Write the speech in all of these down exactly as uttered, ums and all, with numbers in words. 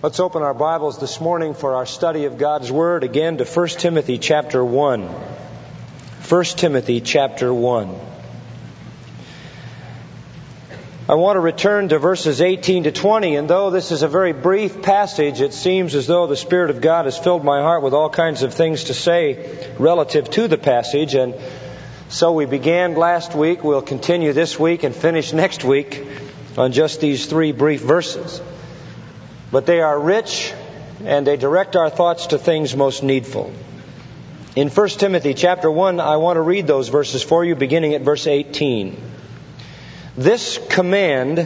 Let's open our Bibles this morning for our study of God's Word again to First Timothy chapter one. First Timothy chapter one. I want to return to verses eighteen to twenty, and though this is a very brief passage, it seems as though the Spirit of God has filled my heart with all kinds of things to say relative to the passage, and so we began last week, we'll continue this week and finish next week on just these three brief verses. But they are rich, and they direct our thoughts to things most needful. In First Timothy chapter one, I want to read those verses for you, beginning at verse eighteen. This command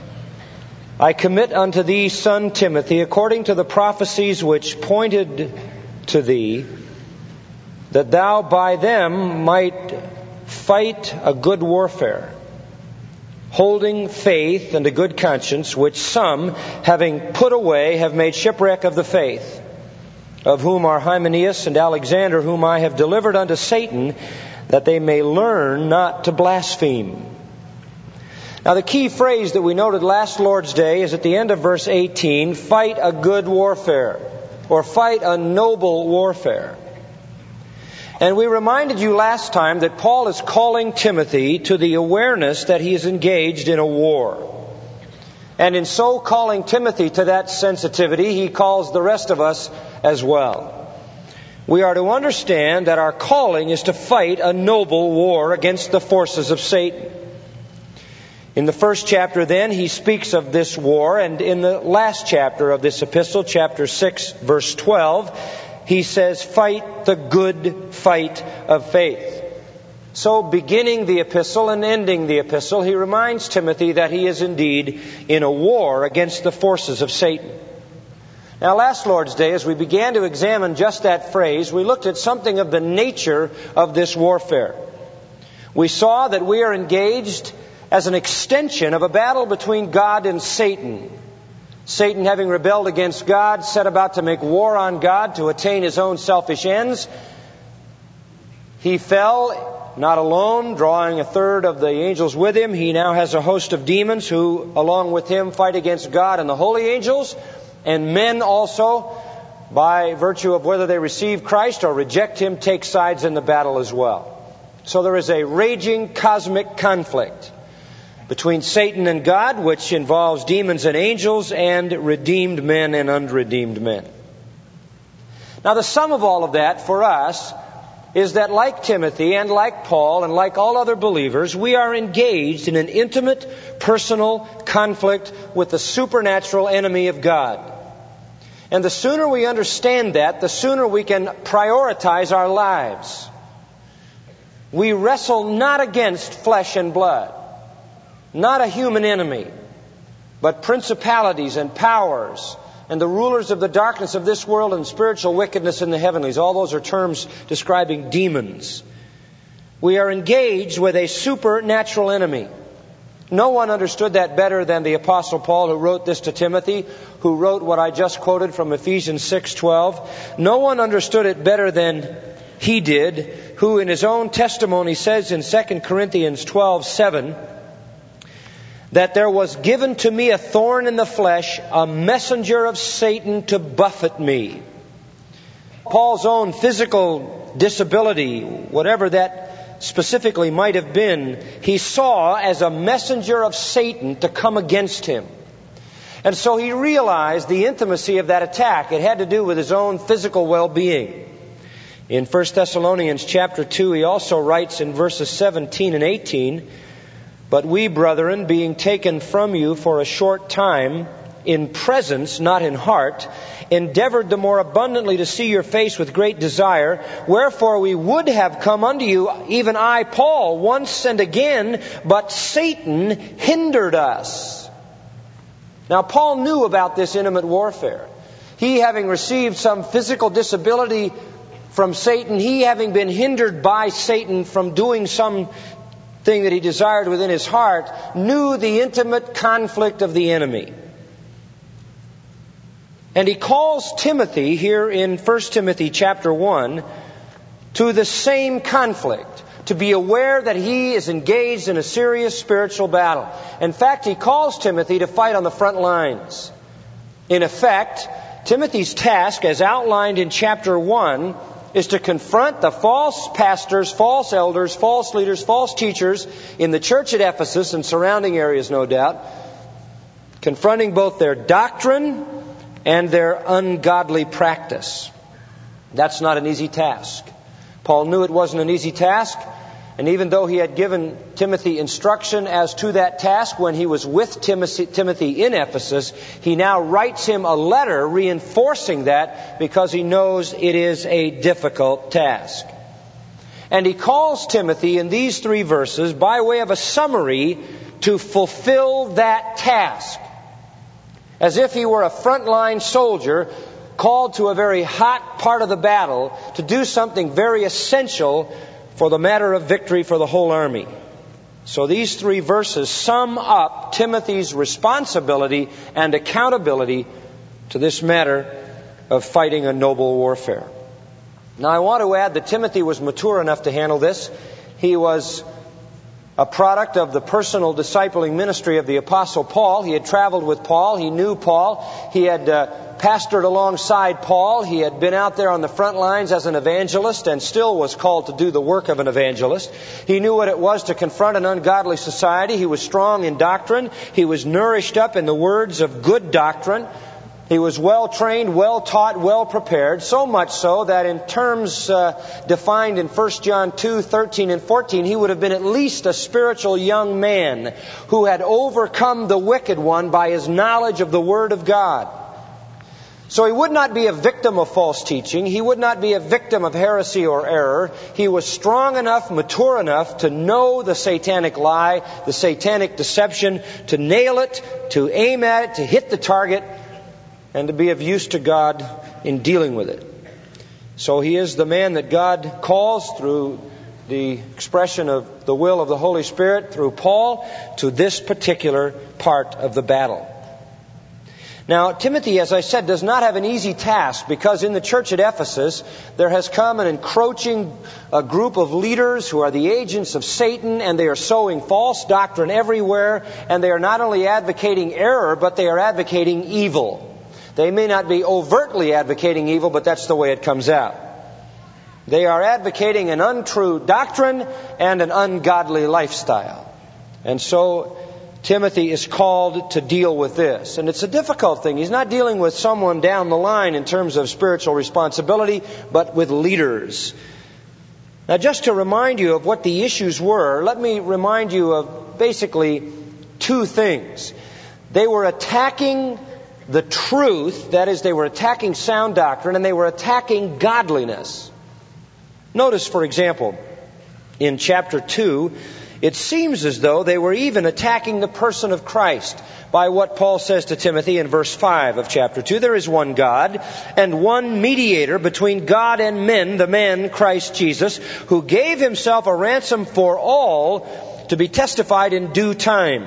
I commit unto thee, son Timothy, according to the prophecies which pointed to thee, that thou by them might fight a good warfare, holding faith and a good conscience, which some, having put away, have made shipwreck of the faith, of whom are Hymenaeus and Alexander, whom I have delivered unto Satan, that they may learn not to blaspheme. Now the key phrase that we noted last Lord's Day is at the end of verse eighteen, fight a good warfare, or fight a noble warfare. And we reminded you last time that Paul is calling Timothy to the awareness that he is engaged in a war. And in so calling Timothy to that sensitivity, he calls the rest of us as well. We are to understand that our calling is to fight a noble war against the forces of Satan. In the first chapter then, he speaks of this war, and in the last chapter of this epistle, chapter six, verse twelve, he says, fight the good fight of faith. So beginning the epistle and ending the epistle, he reminds Timothy that he is indeed in a war against the forces of Satan. Now last Lord's Day, as we began to examine just that phrase, we looked at something of the nature of this warfare. We saw that we are engaged as an extension of a battle between God and Satan. Satan, having rebelled against God, set about to make war on God to attain his own selfish ends. He fell, not alone, drawing a third of the angels with him. He now has a host of demons who, along with him, fight against God and the holy angels, and men also, by virtue of whether they receive Christ or reject him, take sides in the battle as well. So there is a raging cosmic conflict between Satan and God, which involves demons and angels, and redeemed men and unredeemed men. Now the sum of all of that for us is that like Timothy and like Paul and like all other believers, we are engaged in an intimate, personal conflict with the supernatural enemy of God. And the sooner we understand that, the sooner we can prioritize our lives. We wrestle not against flesh and blood, not a human enemy, but principalities and powers and the rulers of the darkness of this world and spiritual wickedness in the heavenlies. All those are terms describing demons. We are engaged with a supernatural enemy. No one understood that better than the Apostle Paul, who wrote this to Timothy, who wrote what I just quoted from Ephesians six twelve. No one understood it better than he did, who in his own testimony says in Second Corinthians twelve seven, that there was given to me a thorn in the flesh, a messenger of Satan to buffet me. Paul's own physical disability, whatever that specifically might have been, he saw as a messenger of Satan to come against him. And so he realized the intimacy of that attack. It had to do with his own physical well-being. In First Thessalonians chapter two, he also writes in verses seventeen and eighteen, but we, brethren, being taken from you for a short time, in presence, not in heart, endeavored the more abundantly to see your face with great desire. Wherefore we would have come unto you, even I, Paul, once and again, but Satan hindered us. Now, Paul knew about this intimate warfare. He, having received some physical disability from Satan, he having been hindered by Satan from doing some thing that he desired within his heart, knew the intimate conflict of the enemy. And he calls Timothy here in First Timothy chapter one to the same conflict, to be aware that he is engaged in a serious spiritual battle. In fact, he calls Timothy to fight on the front lines. In effect, Timothy's task, as outlined in chapter one, is to confront the false pastors, false elders, false leaders, false teachers in the church at Ephesus and surrounding areas, no doubt, confronting both their doctrine and their ungodly practice. That's not an easy task. Paul knew it wasn't an easy task, and even though he had given Timothy instruction as to that task when he was with Timothy in Ephesus, he now writes him a letter reinforcing that because he knows it is a difficult task. And he calls Timothy in these three verses by way of a summary to fulfill that task, as if he were a frontline soldier called to a very hot part of the battle to do something very essential for the matter of victory for the whole army. So these three verses sum up Timothy's responsibility and accountability to this matter of fighting a noble warfare. Now I want to add that Timothy was mature enough to handle this. He was a product of the personal discipling ministry of the Apostle Paul. He had traveled with Paul. He knew Paul. He had uh, pastored alongside Paul. He had been out there on the front lines as an evangelist and still was called to do the work of an evangelist. He knew what it was to confront an ungodly society. He was strong in doctrine. He was nourished up in the words of good doctrine. He was well trained, well taught, well prepared, so much so that in terms uh, defined in First John two, thirteen and fourteen, he would have been at least a spiritual young man who had overcome the wicked one by his knowledge of the Word of God. So he would not be a victim of false teaching. He would not be a victim of heresy or error. He was strong enough, mature enough to know the satanic lie, the satanic deception, to nail it, to aim at it, to hit the target, and to be of use to God in dealing with it. So he is the man that God calls through the expression of the will of the Holy Spirit through Paul to this particular part of the battle. Now, Timothy, as I said, does not have an easy task because in the church at Ephesus, there has come an encroaching a group of leaders who are the agents of Satan, and they are sowing false doctrine everywhere, and they are not only advocating error, but they are advocating evil. They may not be overtly advocating evil, but that's the way it comes out. They are advocating an untrue doctrine and an ungodly lifestyle. And so Timothy is called to deal with this. And it's a difficult thing. He's not dealing with someone down the line in terms of spiritual responsibility, but with leaders. Now, just to remind you of what the issues were, let me remind you of basically two things. They were attacking the truth, that is, they were attacking sound doctrine, and they were attacking godliness. Notice, for example, in chapter two, it seems as though they were even attacking the person of Christ by what Paul says to Timothy in verse five of chapter two. There is one God and one mediator between God and men, the man Christ Jesus, who gave himself a ransom for all to be testified in due time.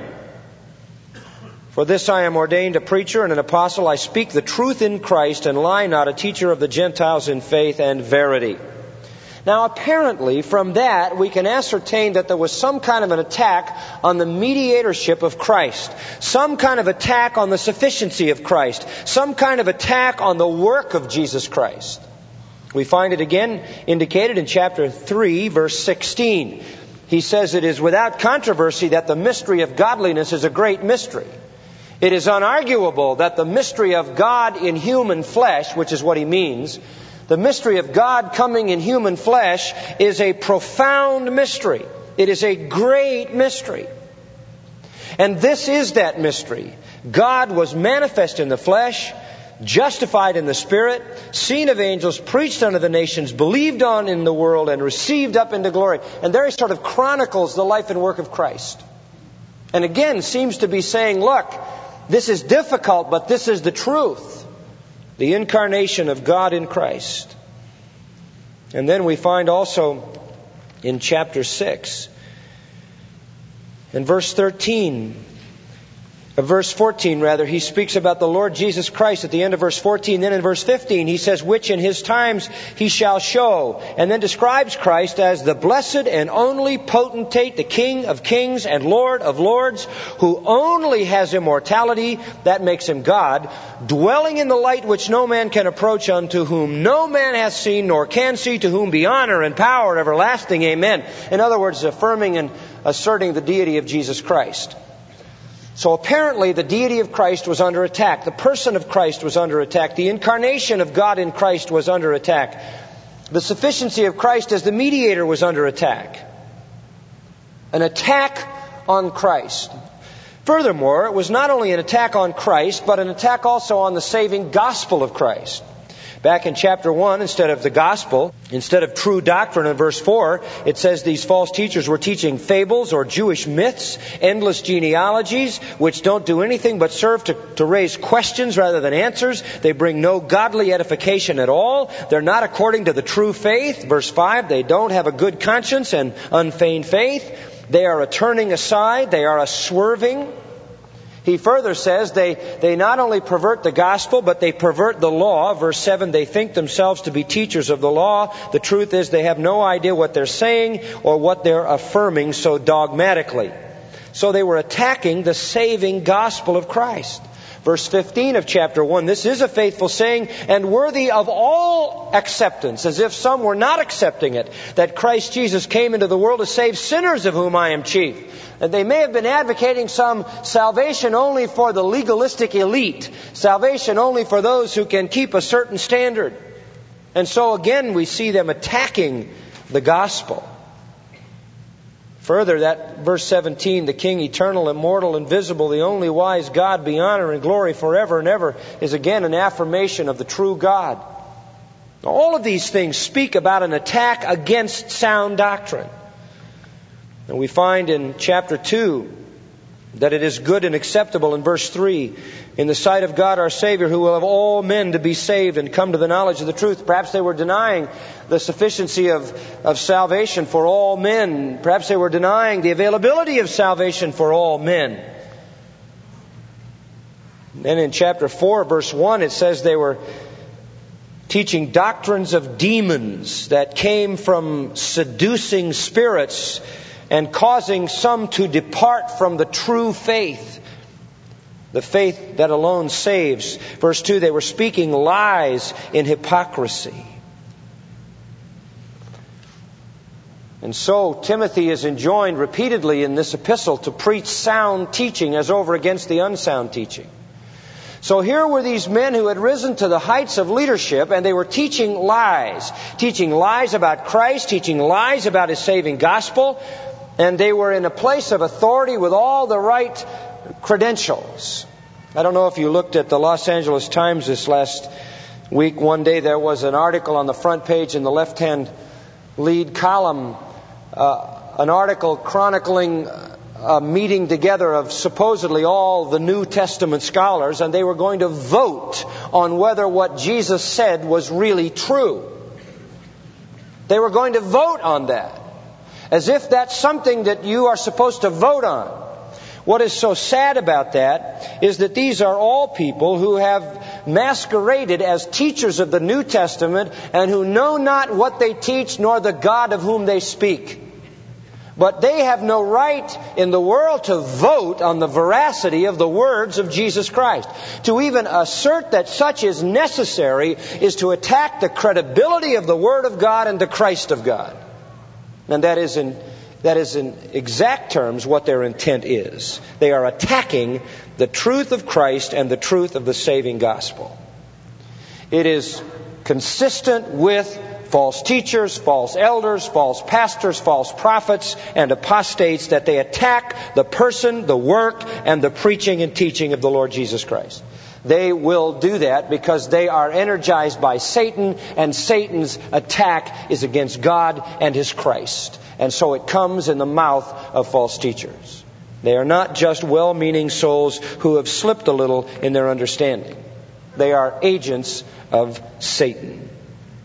For this I am ordained a preacher and an apostle. I speak the truth in Christ and lie not, a teacher of the Gentiles in faith and verity. Now, apparently, from that, we can ascertain that there was some kind of an attack on the mediatorship of Christ, some kind of attack on the sufficiency of Christ, some kind of attack on the work of Jesus Christ. We find it again indicated in chapter three, verse sixteen. He says, "It is without controversy that the mystery of godliness is a great mystery. It is unarguable that the mystery of God in human flesh," which is what he means, the mystery of God coming in human flesh is a profound mystery. It is a great mystery. And this is that mystery. God was manifest in the flesh, justified in the Spirit, seen of angels, preached unto the nations, believed on in the world, and received up into glory. And there he sort of chronicles the life and work of Christ. And again seems to be saying, look, this is difficult, but this is the truth. The incarnation of God in Christ. And then we find also in chapter six, in verse thirteen, verse fourteen rather, he speaks about the Lord Jesus Christ at the end of verse fourteen. Then in verse fifteen he says, which in his times he shall show. And then describes Christ as the blessed and only potentate, the King of kings and Lord of lords, who only has immortality, that makes him God, dwelling in the light which no man can approach, unto whom no man hath seen nor can see, to whom be honor and power everlasting. Amen. In other words, affirming and asserting the deity of Jesus Christ. So apparently the deity of Christ was under attack. The person of Christ was under attack. The incarnation of God in Christ was under attack. The sufficiency of Christ as the mediator was under attack. An attack on Christ. Furthermore, it was not only an attack on Christ, but an attack also on the saving gospel of Christ. Back in chapter one, instead of the gospel, instead of true doctrine in verse four, it says these false teachers were teaching fables or Jewish myths, endless genealogies, which don't do anything but serve to, to raise questions rather than answers. They bring no godly edification at all. They're not according to the true faith. Verse five, they don't have a good conscience and unfeigned faith. They are a turning aside. They are a swerving. He further says they, they not only pervert the gospel, but they pervert the law. Verse seven, they think themselves to be teachers of the law. The truth is they have no idea what they're saying or what they're affirming so dogmatically. So they were attacking the saving gospel of Christ. Verse fifteen of chapter one, this is a faithful saying and worthy of all acceptance, as if some were not accepting it, that Christ Jesus came into the world to save sinners, of whom I am chief. And they may have been advocating some salvation only for the legalistic elite, salvation only for those who can keep a certain standard. And so again we see them attacking the gospel. Further, that verse seventeen, the King, eternal, immortal, invisible, the only wise God, be honor and glory forever and ever, is again an affirmation of the true God. All of these things speak about an attack against sound doctrine. And we find in chapter two that it is good and acceptable in verse three, in the sight of God our Savior, who will have all men to be saved and come to the knowledge of the truth. Perhaps they were denying the sufficiency of, of salvation for all men. Perhaps they were denying the availability of salvation for all men. Then in chapter four, verse one, it says they were teaching doctrines of demons that came from seducing spirits and causing some to depart from the true faith, the faith that alone saves. Verse two, they were speaking lies in hypocrisy. And so Timothy is enjoined repeatedly in this epistle to preach sound teaching as over against the unsound teaching. So here were these men who had risen to the heights of leadership, and they were teaching lies. Teaching lies about Christ, teaching lies about His saving gospel. And they were in a place of authority with all the right credentials. I don't know if you looked at the Los Angeles Times this last week. One day there was an article on the front page in the left-hand lead column, uh, an article chronicling a meeting together of supposedly all the New Testament scholars, and they were going to vote on whether what Jesus said was really true. They were going to vote on that, as if that's something that you are supposed to vote on. What is so sad about that is that these are all people who have masqueraded as teachers of the New Testament and who know not what they teach nor the God of whom they speak. But they have no right in the world to vote on the veracity of the words of Jesus Christ. To even assert that such is necessary is to attack the credibility of the Word of God and the Christ of God. And that is in that is in exact terms what their intent is. They are attacking the truth of Christ and the truth of the saving gospel. It is consistent with false teachers, false elders, false pastors, false prophets, and apostates that they attack the person, the work, and the preaching and teaching of the Lord Jesus Christ. They will do that because they are energized by Satan, and Satan's attack is against God and His Christ. And so it comes in the mouth of false teachers. They are not just well-meaning souls who have slipped a little in their understanding. They are agents of Satan.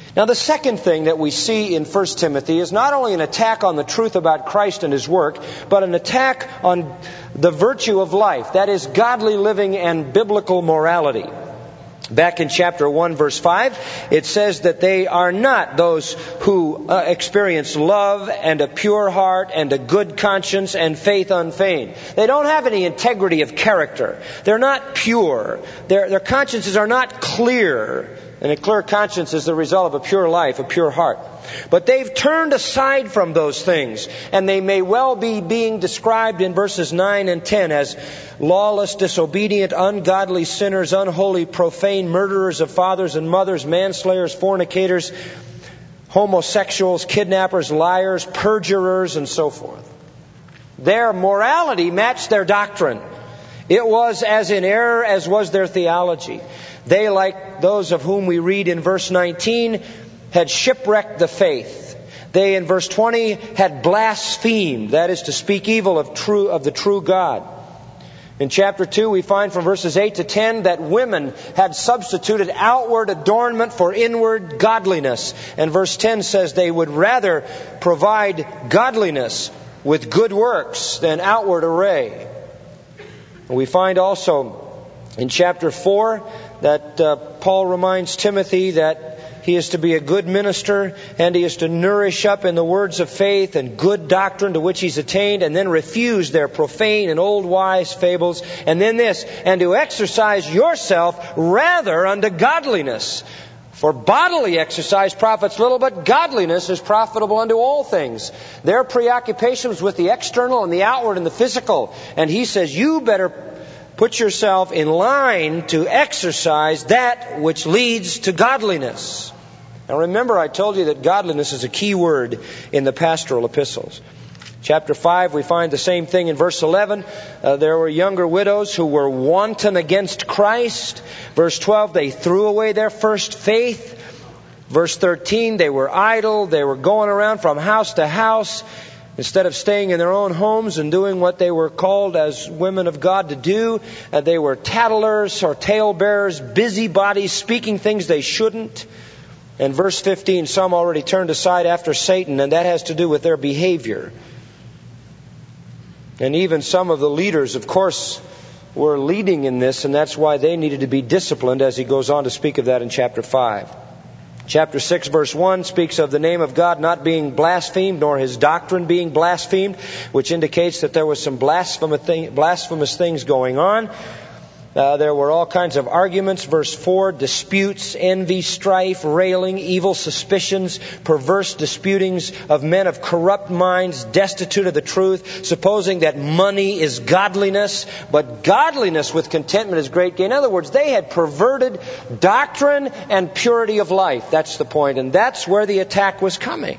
Now, the second thing that we see in First Timothy is not only an attack on the truth about Christ and His work, but an attack on the virtue of life, that is, godly living and biblical morality. Back in chapter one, verse five, it says that they are not those who uh, experience love and a pure heart and a good conscience and faith unfeigned. They don't have any integrity of character. They're not pure. Their, their consciences are not clear. And a clear conscience is the result of a pure life, a pure heart. But they've turned aside from those things, and they may well be being described in verses nine and ten as lawless, disobedient, ungodly sinners, unholy, profane, murderers of fathers and mothers, manslayers, fornicators, homosexuals, kidnappers, liars, perjurers, and so forth. Their morality matched their doctrine. It was as in error as was their theology. They, like those of whom we read in verse nineteen, had shipwrecked the faith. They, in verse twenty, had blasphemed, that is, to speak evil of true of the true God. In chapter two, we find from verses eight to ten that women had substituted outward adornment for inward godliness. And verse ten says they would rather provide godliness with good works than outward array. We find also in chapter four that uh, Paul reminds Timothy that he is to be a good minister, and he is to nourish up in the words of faith and good doctrine to which he's attained, and then refuse their profane and old wise fables. And then this, and to exercise yourself rather unto godliness. For bodily exercise profits little, but godliness is profitable unto all things. Their preoccupation was with the external and the outward and the physical. And he says, you better put yourself in line to exercise that which leads to godliness. Now remember, I told you that godliness is a key word in the pastoral epistles. Chapter five, we find the same thing in verse eleven. Uh, there were younger widows who were wanton against Christ. Verse twelve, they threw away their first faith. Verse thirteen, they were idle. They were going around from house to house instead of staying in their own homes and doing what they were called as women of God to do. Uh, they were tattlers or talebearers, busybodies, speaking things they shouldn't. And verse fifteen, some already turned aside after Satan, and that has to do with their behavior. And even some of the leaders, of course, were leading in this, and that's why they needed to be disciplined, as he goes on to speak of that in chapter five. Chapter six, verse one speaks of the name of God not being blasphemed, nor His doctrine being blasphemed, which indicates that there was some blasphemous, thing, blasphemous things going on. Uh, there were all kinds of arguments. Verse four, disputes, envy, strife, railing, evil suspicions, perverse disputings of men of corrupt minds, destitute of the truth, supposing that money is godliness, but godliness with contentment is great gain. In other words, they had perverted doctrine and purity of life. That's the point, and that's where the attack was coming.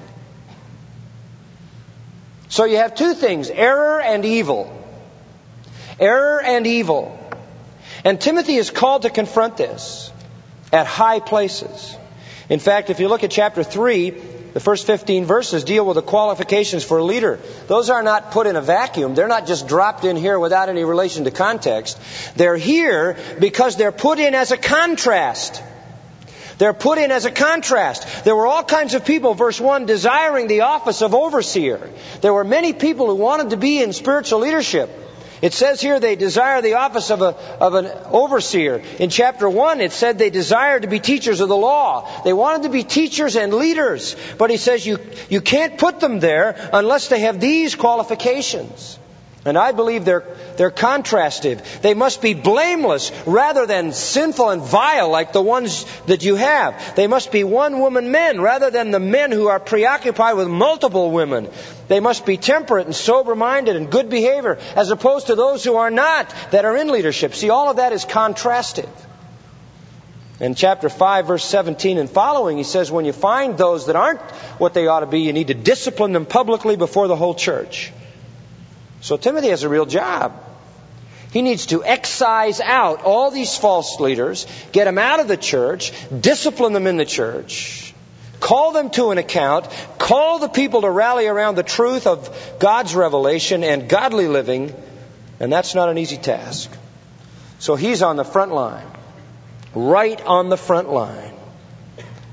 So you have two things, error and evil. Error and evil. And Timothy is called to confront this at high places. In fact, if you look at chapter three, the first fifteen verses deal with the qualifications for a leader. Those are not put in a vacuum. They're not just dropped in here without any relation to context. They're here because they're put in as a contrast. They're put in as a contrast. There were all kinds of people, verse one, desiring the office of overseer. There were many people who wanted to be in spiritual leadership. It says here they desire the office of a of an overseer. In chapter one, it said they desired to be teachers of the law. They wanted to be teachers and leaders. But he says you, you can't put them there unless they have these qualifications. And I believe they're they're contrastive. They must be blameless rather than sinful and vile like the ones that you have. They must be one-woman men rather than the men who are preoccupied with multiple women. They must be temperate and sober-minded and good behavior as opposed to those who are not, that are in leadership. See, all of that is contrastive. In chapter five, verse seventeen and following, he says, when you find those that aren't what they ought to be, you need to discipline them publicly before the whole church. So Timothy has a real job. He needs to excise out all these false leaders, get them out of the church, discipline them in the church, call them to an account, call the people to rally around the truth of God's revelation and godly living, and that's not an easy task. So he's on the front line, right on the front line.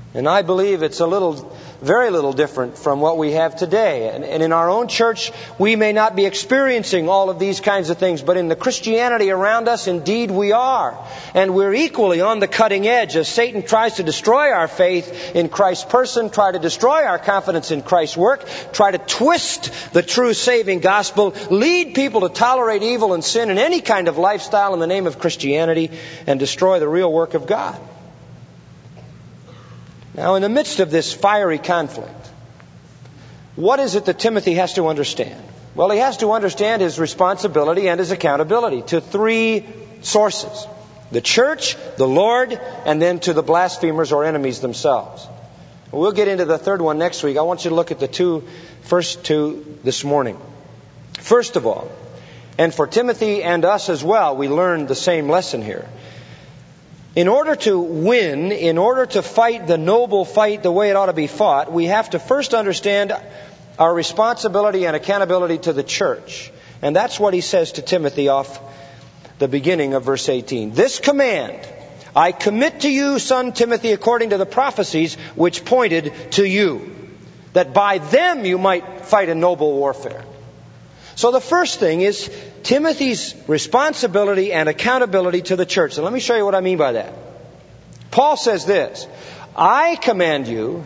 And I believe it's a little, very little different from what we have today. And, and in our own church, we may not be experiencing all of these kinds of things, but in the Christianity around us, indeed we are. And we're equally on the cutting edge as Satan tries to destroy our faith in Christ's person, try to destroy our confidence in Christ's work, try to twist the true saving gospel, lead people to tolerate evil and sin and any kind of lifestyle in the name of Christianity, and destroy the real work of God. Now, in the midst of this fiery conflict, what is it that Timothy has to understand? Well, he has to understand his responsibility and his accountability to three sources: the church, the Lord, and then to the blasphemers or enemies themselves. We'll get into the third one next week. I want you to look at the two, first two this morning. First of all, and for Timothy and us as well, we learned the same lesson here. In order to win, in order to fight the noble fight the way it ought to be fought, we have to first understand our responsibility and accountability to the church. And that's what he says to Timothy off the beginning of verse eighteen. This command I commit to you, son Timothy, according to the prophecies which pointed to you, that by them you might fight a noble warfare. So the first thing is Timothy's responsibility and accountability to the church. And let me show you what I mean by that. Paul says this: I command you,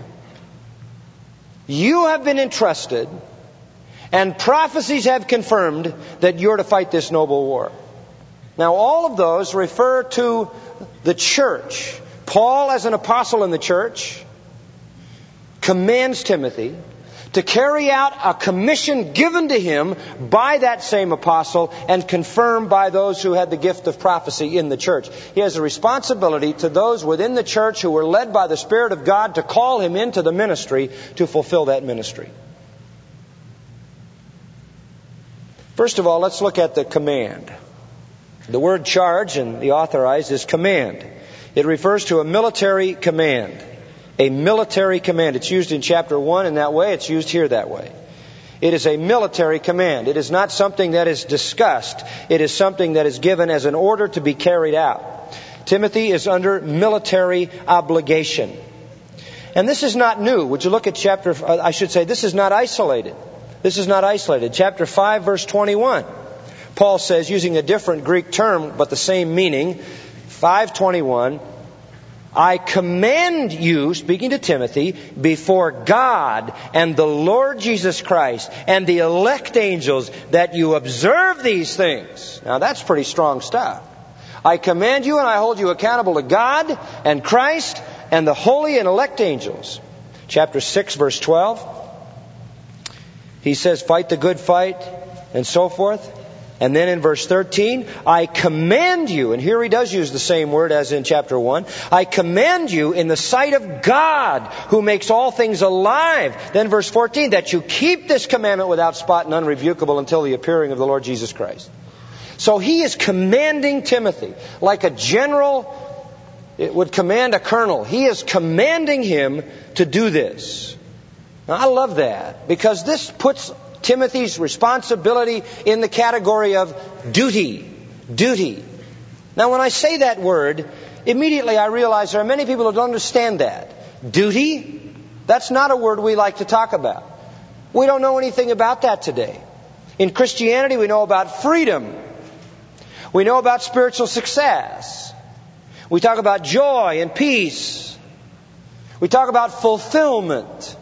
you have been entrusted, and prophecies have confirmed that you're to fight this noble war. Now, all of those refer to the church. Paul, as an apostle in the church, commands Timothy to carry out a commission given to him by that same apostle and confirmed by those who had the gift of prophecy in the church. He has a responsibility to those within the church who were led by the Spirit of God to call him into the ministry to fulfill that ministry. First of all, let's look at the command. The word charge and the authorized is command. It refers to a military command. A military command. It's used in chapter one in that way. It's used here that way. It is a military command. It is not something that is discussed. It is something that is given as an order to be carried out. Timothy is under military obligation. And this is not new. Would you look at chapter, I should say, this is not isolated. This is not isolated. Chapter five, verse twenty-one. Paul says, using a different Greek term, but the same meaning, five twenty-one, I command you, speaking to Timothy, before God and the Lord Jesus Christ and the elect angels, that you observe these things. Now that's pretty strong stuff. I command you and I hold you accountable to God and Christ and the holy and elect angels. Chapter six, verse twelve. He says, fight the good fight and so forth. And then in verse thirteen, I command you, and here he does use the same word as in chapter one, I command you in the sight of God, who makes all things alive. Then verse fourteen, that you keep this commandment without spot and unrebukable until the appearing of the Lord Jesus Christ. So he is commanding Timothy, like a general it would command a colonel. He is commanding him to do this. Now I love that, because this puts Timothy's responsibility in the category of duty. Duty. Now when I say that word, immediately I realize there are many people who don't understand that. Duty? That's not a word we like to talk about. We don't know anything about that today. In Christianity, we know about freedom. We know about spiritual success. We talk about joy and peace. We talk about fulfillment.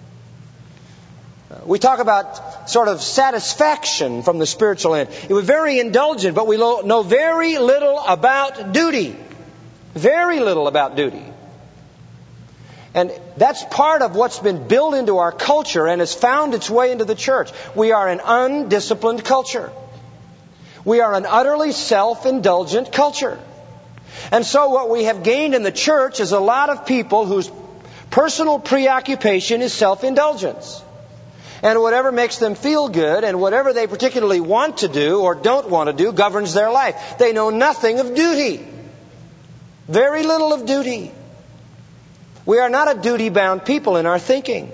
We talk about sort of satisfaction from the spiritual end. It was very indulgent, but we know very little about duty. Very little about duty. And that's part of what's been built into our culture and has found its way into the church. We are an undisciplined culture. We are an utterly self-indulgent culture. And so what we have gained in the church is a lot of people whose personal preoccupation is self-indulgence. And whatever makes them feel good and whatever they particularly want to do or don't want to do governs their life. They know nothing of duty. Very little of duty. We are not a duty-bound people in our thinking.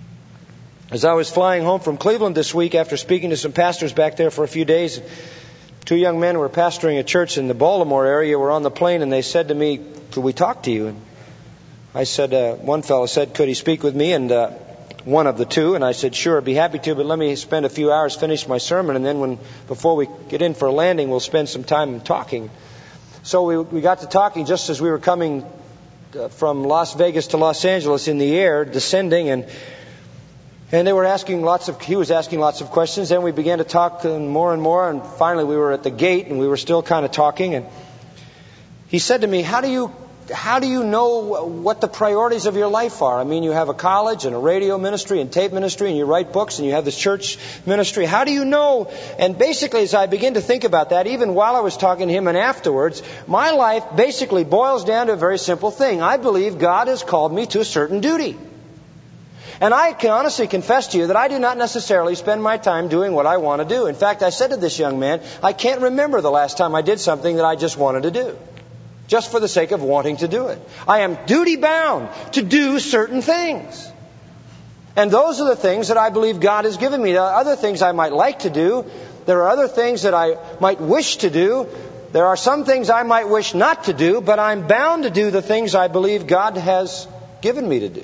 As I was flying home from Cleveland this week after speaking to some pastors back there for a few days, Two young men who were pastoring a church in the Baltimore area were on the plane, and they said to me, "Could we talk to you?" And I said, uh, one fellow said, "Could he speak with me?" And uh, one of the two, and I said, "Sure, I'd be happy to, but let me spend a few hours, finish my sermon, and then when before we get in for a landing, we'll spend some time talking." So we, we got to talking just as we were coming uh, from Las Vegas to Los Angeles in the air, descending, and And they were asking lots of, he was asking lots of questions. Then we began to talk more and more. And finally we were at the gate and we were still kind of talking. And he said to me, how do you, how do you know what the priorities of your life are? I mean, you have a college and a radio ministry and tape ministry and you write books and you have this church ministry. How do you know? And basically as I begin to think about that, even while I was talking to him and afterwards, my life basically boils down to a very simple thing. I believe God has called me to a certain duty. And I can honestly confess to you that I do not necessarily spend my time doing what I want to do. In fact, I said to this young man, I can't remember the last time I did something that I just wanted to do, just for the sake of wanting to do it. I am duty bound to do certain things. And those are the things that I believe God has given me. There are other things I might like to do. There are other things that I might wish to do. There are some things I might wish not to do, but I'm bound to do the things I believe God has given me to do.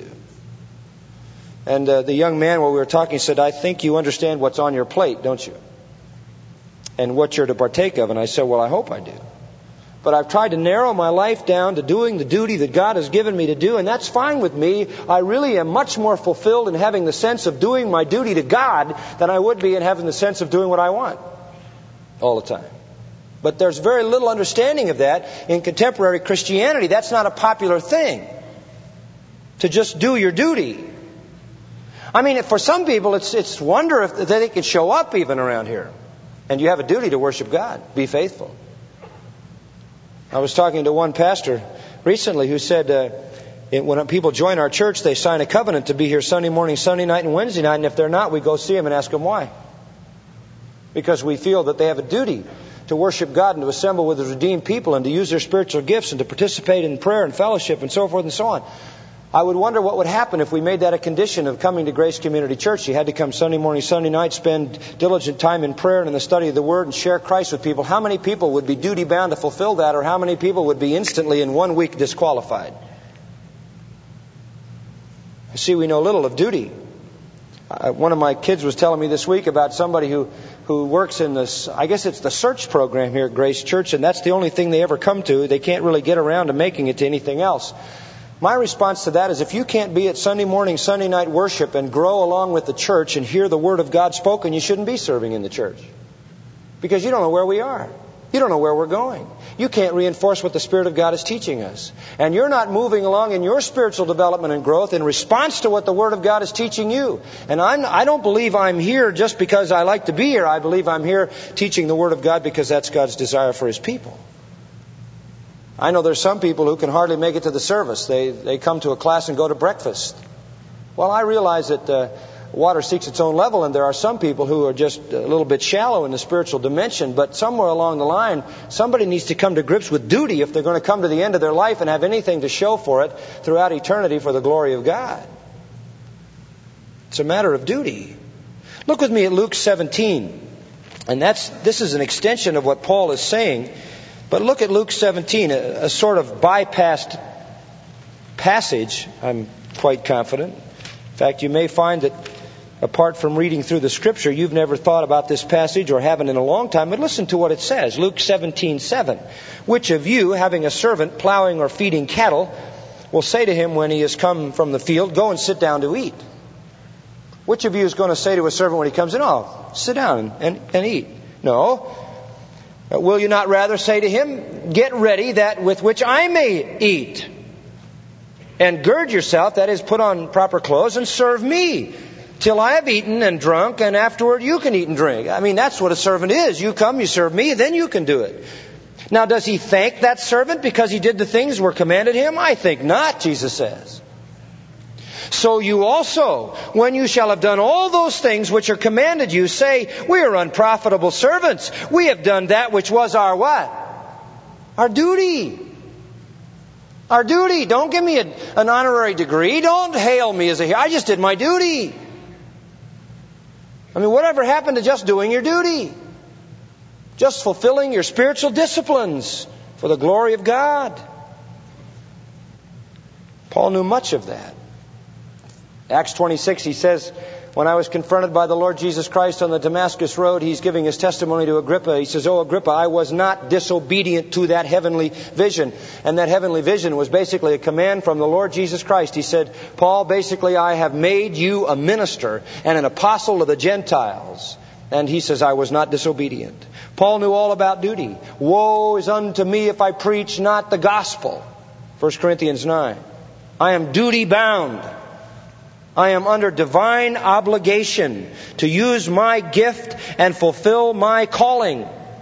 And uh, the young man, while we were talking, said, I think you understand what's on your plate, don't you? And what you're to partake of. And I said, well, I hope I do. But I've tried to narrow my life down to doing the duty that God has given me to do, and that's fine with me. I really am much more fulfilled in having the sense of doing my duty to God than I would be in having the sense of doing what I want all the time. But there's very little understanding of that in contemporary Christianity. That's not a popular thing, to just do your duty. I mean, for some people, it's it's wonder if they could show up even around here. And you have a duty to worship God. Be faithful. I was talking to one pastor recently who said uh, it, when people join our church, they sign a covenant to be here Sunday morning, Sunday night, and Wednesday night. And if they're not, we go see them and ask them why. Because we feel that they have a duty to worship God and to assemble with the redeemed people and to use their spiritual gifts and to participate in prayer and fellowship and so forth and so on. I would wonder what would happen if we made that a condition of coming to Grace Community Church. You had to come Sunday morning, Sunday night, spend diligent time in prayer and in the study of the Word and share Christ with people. How many people would be duty bound to fulfill that, or how many people would be instantly in one week disqualified? I see we know little of duty. Uh, one of my kids was telling me this week about somebody who, who works in this, I guess it's the search program here at Grace Church, and that's the only thing they ever come to. They can't really get around to making it to anything else. My response to that is, if you can't be at Sunday morning, Sunday night worship and grow along with the church and hear the Word of God spoken, you shouldn't be serving in the church. Because you don't know where we are. You don't know where we're going. You can't reinforce what the Spirit of God is teaching us. And you're not moving along in your spiritual development and growth in response to what the Word of God is teaching you. And I'm, I don't believe I'm here just because I like to be here. I believe I'm here teaching the Word of God because that's God's desire for His people. I know there's some people who can hardly make it to the service. They they come to a class and go to breakfast. Well, I realize that uh, water seeks its own level, and there are some people who are just a little bit shallow in the spiritual dimension. But somewhere along the line, somebody needs to come to grips with duty if they're going to come to the end of their life and have anything to show for it throughout eternity for the glory of God. It's a matter of duty. Look with me at Luke seventeen. And that's this is an extension of what Paul is saying. But look at Luke seventeen, a, a sort of bypassed passage, I'm quite confident. In fact, you may find that apart from reading through the Scripture, you've never thought about this passage or haven't in a long time. But listen to what it says. Luke seventeen seven. Which of you, having a servant plowing or feeding cattle, will say to him when he has come from the field, go and sit down to eat? Which of you is going to say to a servant when he comes in, oh, sit down and, and eat? No. Will you not rather say to him, get ready that with which I may eat? And gird yourself, that is, put on proper clothes, and serve me, till I have eaten and drunk, and afterward you can eat and drink. I mean, that's what a servant is. You come, you serve me, then you can do it. Now, does he thank that servant because he did the things that were commanded him? I think not, Jesus says. So you also, when you shall have done all those things which are commanded you, say, we are unprofitable servants. We have done that which was our what? Our duty. Our duty. Don't give me a, an honorary degree. Don't hail me as a hero. I just did my duty. I mean, whatever happened to just doing your duty? Just fulfilling your spiritual disciplines for the glory of God. Paul knew much of that. Acts twenty-six, he says, when I was confronted by the Lord Jesus Christ on the Damascus road, he's giving his testimony to Agrippa. He says, "Oh, Agrippa, I was not disobedient to that heavenly vision." And that heavenly vision was basically a command from the Lord Jesus Christ. He said, "Paul, basically, I have made you a minister and an apostle of the Gentiles." And he says, I was not disobedient. Paul knew all about duty. Woe is unto me if I preach not the gospel. First Corinthians nine. I am duty bound. I am under divine obligation to use my gift and fulfill my calling.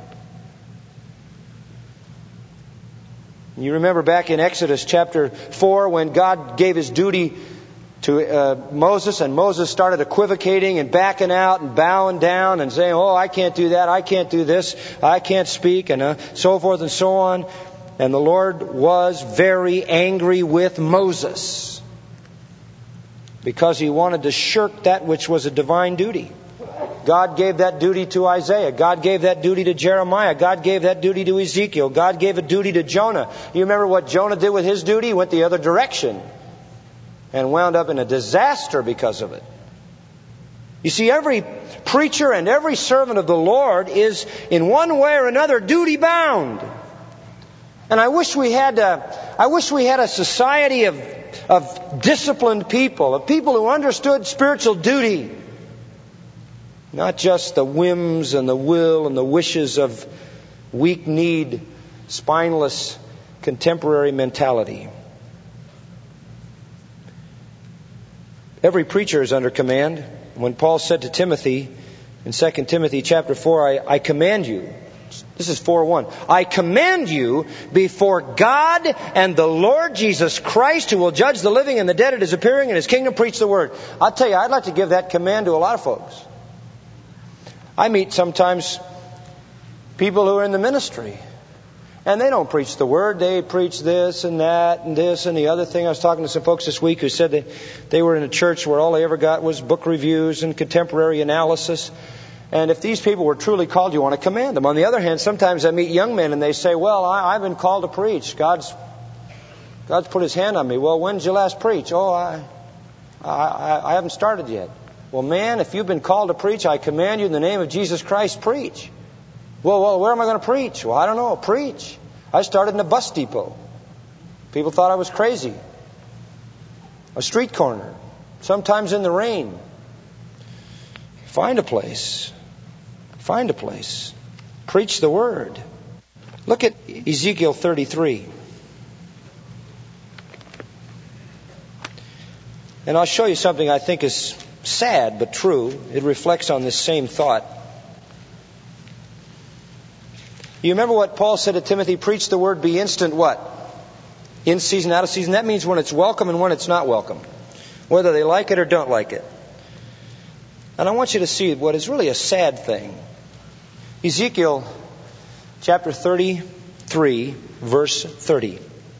You remember back in Exodus chapter four when God gave His duty to uh, Moses, and Moses started equivocating and backing out and bowing down and saying, "Oh, I can't do that, I can't do this, I can't speak," and uh, so forth and so on. And the Lord was very angry with Moses because he wanted to shirk that which was a divine duty. God gave that duty to Isaiah. God gave that duty to Jeremiah. God gave that duty to Ezekiel. God gave a duty to Jonah. You remember what Jonah did with his duty? He went the other direction and wound up in a disaster because of it. You see, every preacher and every servant of the Lord is in one way or another duty bound. And I wish we had a, I wish we had a society of, of disciplined people, of people who understood spiritual duty. Not just the whims and the will and the wishes of weak-kneed, spineless, contemporary mentality. Every preacher is under command. When Paul said to Timothy in Second Timothy chapter four, I, I command you, this is four one, I command you before God and the Lord Jesus Christ, who will judge the living and the dead at His appearing in His kingdom, preach the word. I'll tell you, I'd like to give that command to a lot of folks. I meet sometimes people who are in the ministry, and they don't preach the word. They preach this and that and this and the other thing. I was talking to some folks this week who said that they were in a church where all they ever got was book reviews and contemporary analysis. And if these people were truly called, you want to command them. On the other hand, sometimes I meet young men and they say, well, I, I've been called to preach. God's God's put His hand on me. Well, when did you last preach? Oh, I, I, I haven't started yet. Well, man, if you've been called to preach, I command you in the name of Jesus Christ, preach. Well, well, where am I going to preach? Well, I don't know. Preach. I started in a bus depot. People thought I was crazy. A street corner. Sometimes in the rain. Find a place. Find a place. Preach the word. Look at Ezekiel thirty-three. And I'll show you something I think is sad but true. It reflects on this same thought. You remember what Paul said to Timothy? Preach the word, be instant what? In season, out of season. That means when it's welcome and when it's not welcome. Whether they like it or don't like it. And I want you to see what is really a sad thing. Ezekiel chapter thirty-three, verse thirty.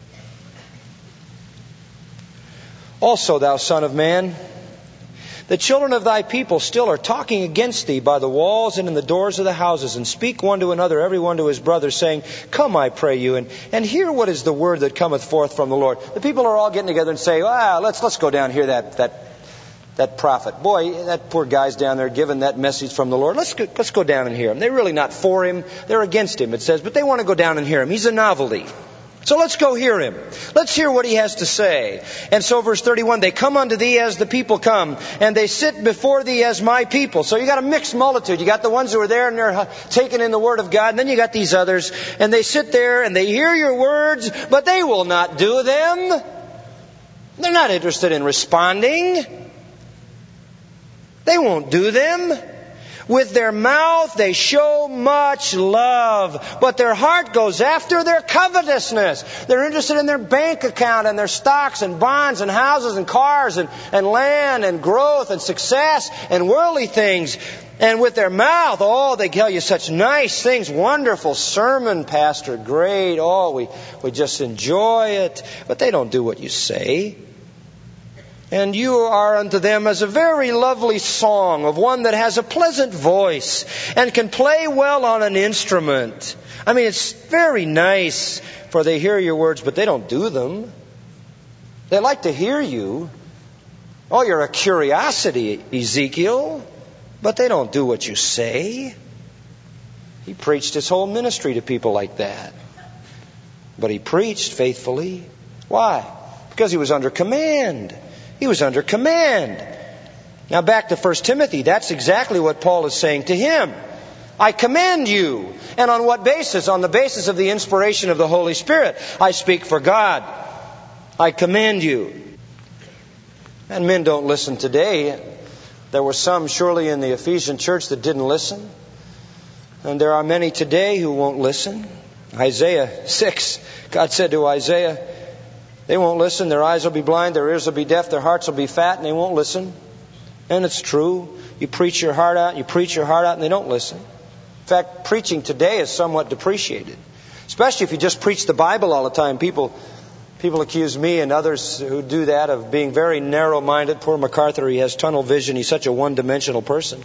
Also, thou son of man, the children of thy people still are talking against thee by the walls and in the doors of the houses, and speak one to another, every one to his brother, saying, Come, I pray you, and, and hear what is the word that cometh forth from the Lord. The people are all getting together and say, ah, let's let's go down here, that that that prophet. Boy, that poor guy's down there giving that message from the Lord. Let's go, let's go down and hear him. They're really not for him. They're against him, it says, but they want to go down and hear him. He's a novelty. So let's go hear him. Let's hear what he has to say. And so verse thirty-one, they come unto thee as the people come, and they sit before thee as my people. So you got a mixed multitude. You got the ones who are there and they're taking in the word of God, and then you got these others, and they sit there and they hear your words, but they will not do them. They're not interested in responding. They won't do them. With their mouth they show much love, but their heart goes after their covetousness. They're interested in their bank account and their stocks and bonds and houses and cars and, and land and growth and success and worldly things. And with their mouth, oh, they tell you such nice things. Wonderful sermon, Pastor. Great. Oh, we, we just enjoy it. But they don't do what you say. And you are unto them as a very lovely song of one that has a pleasant voice and can play well on an instrument. I mean, it's very nice, for they hear your words, but they don't do them. They like to hear you. Oh, you're a curiosity, Ezekiel, but they don't do what you say. He preached his whole ministry to people like that. But he preached faithfully. Why? Because he was under command. He was under command. Now back to First Timothy. That's exactly what Paul is saying to him. I command you. And on what basis? On the basis of the inspiration of the Holy Spirit. I speak for God. I command you. And men don't listen today. There were some surely in the Ephesian church that didn't listen. And there are many today who won't listen. Isaiah six, God said to Isaiah, they won't listen, their eyes will be blind, their ears will be deaf, their hearts will be fat, and they won't listen. And it's true. You preach your heart out, you preach your heart out, and they don't listen. In fact, preaching today is somewhat depreciated. Especially if you just preach the Bible all the time. People people accuse me and others who do that of being very narrow-minded. Poor MacArthur, he has tunnel vision. He's such a one-dimensional person.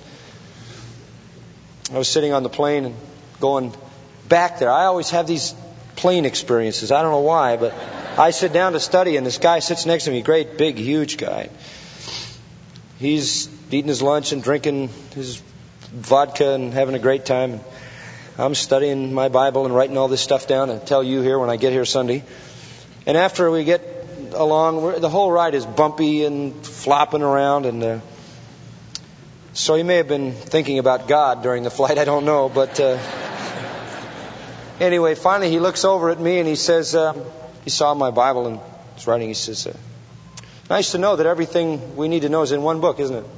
I was sitting on the plane and going back there. I always have these plane experiences. I don't know why, but I sit down to study, and this guy sits next to me, great, big, huge guy. He's eating his lunch and drinking his vodka and having a great time. I'm studying my Bible and writing all this stuff down and tell you here when I get here Sunday. And after we get along, we're, the whole ride is bumpy and flopping around, and uh, so he may have been thinking about God during the flight. I don't know, but uh, anyway, finally he looks over at me and he says, uh, he saw my Bible and was writing. He says, uh, nice to know that everything we need to know is in one book, isn't it?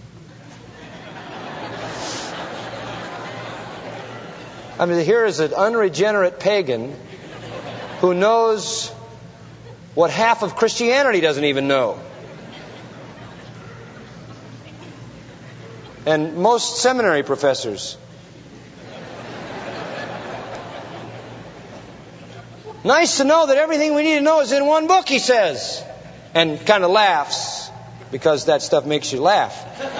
I mean, here is an unregenerate pagan who knows what half of Christianity doesn't even know. And most seminary professors. Nice to know that everything we need to know is in one book, he says. And kind of laughs, because that stuff makes you laugh.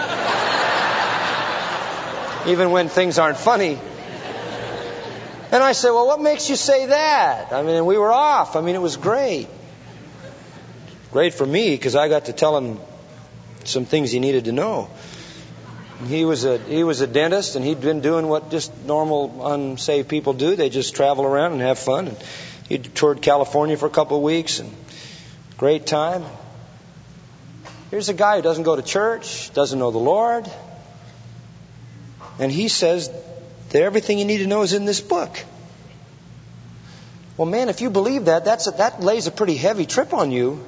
Even when things aren't funny. And I said, well, what makes you say that? I mean, we were off. I mean, it was great. Great for me, because I got to tell him some things he needed to know. He was a he was a dentist, and he'd been doing what just normal unsaved people do. They just travel around and have fun. And he toured California for a couple of weeks, and great time. Here's a guy who doesn't go to church, doesn't know the Lord, and he says that everything you need to know is in this book. Well, man, if you believe that, that's a, that lays a pretty heavy trip on you.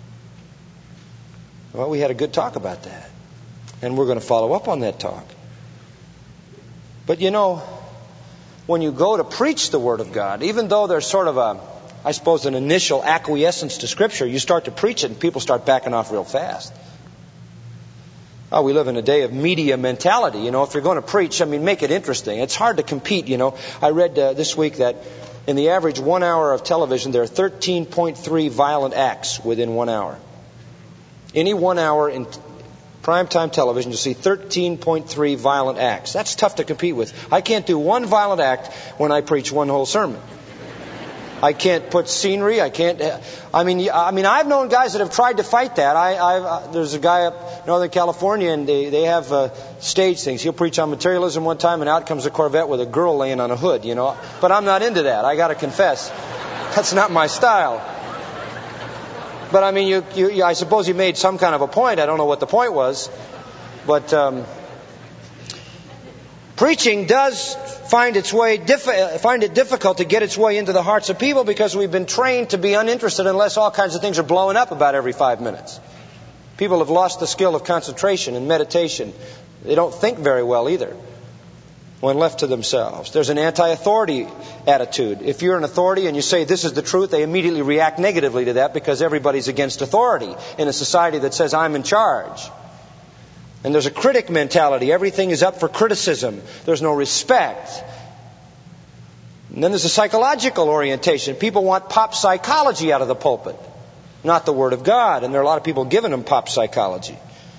Well, we had a good talk about that. And we're going to follow up on that talk. But you know, when you go to preach the Word of God, even though there's sort of a, I suppose, an initial acquiescence to Scripture, you start to preach it and people start backing off real fast. Oh, we live in a day of media mentality. You know, if you're going to preach, I mean, make it interesting. It's hard to compete, you know. I read uh, this week that in the average one hour of television, there are thirteen point three violent acts within one hour. Any one hour in primetime television, you'll see thirteen point three violent acts. That's tough to compete with. I can't do one violent act when I preach one whole sermon. I can't put scenery. I can't. I mean, I mean, I've known guys that have tried to fight that. I, I've, uh, there's a guy up Northern California, and they they have uh, stage things. He'll preach on materialism one time, and out comes a Corvette with a girl laying on a hood. You know, but I'm not into that. I got to confess, that's not my style. But I mean, you, you, you, I suppose you made some kind of a point. I don't know what the point was, but um, preaching does find its way diffi- find it difficult to get its way into the hearts of people because we've been trained to be uninterested unless all kinds of things are blowing up about every five minutes. People have lost the skill of concentration and meditation. They don't think very well either when left to themselves. There's an anti-authority attitude. If you're an authority and you say this is the truth, they immediately react negatively to that because everybody's against authority in a society that says I'm in charge. And there's a critic mentality. Everything is up for criticism. There's no respect. And then there's a psychological orientation. People want pop psychology out of the pulpit. not the Word of God. And there are a lot of people giving them pop psychology.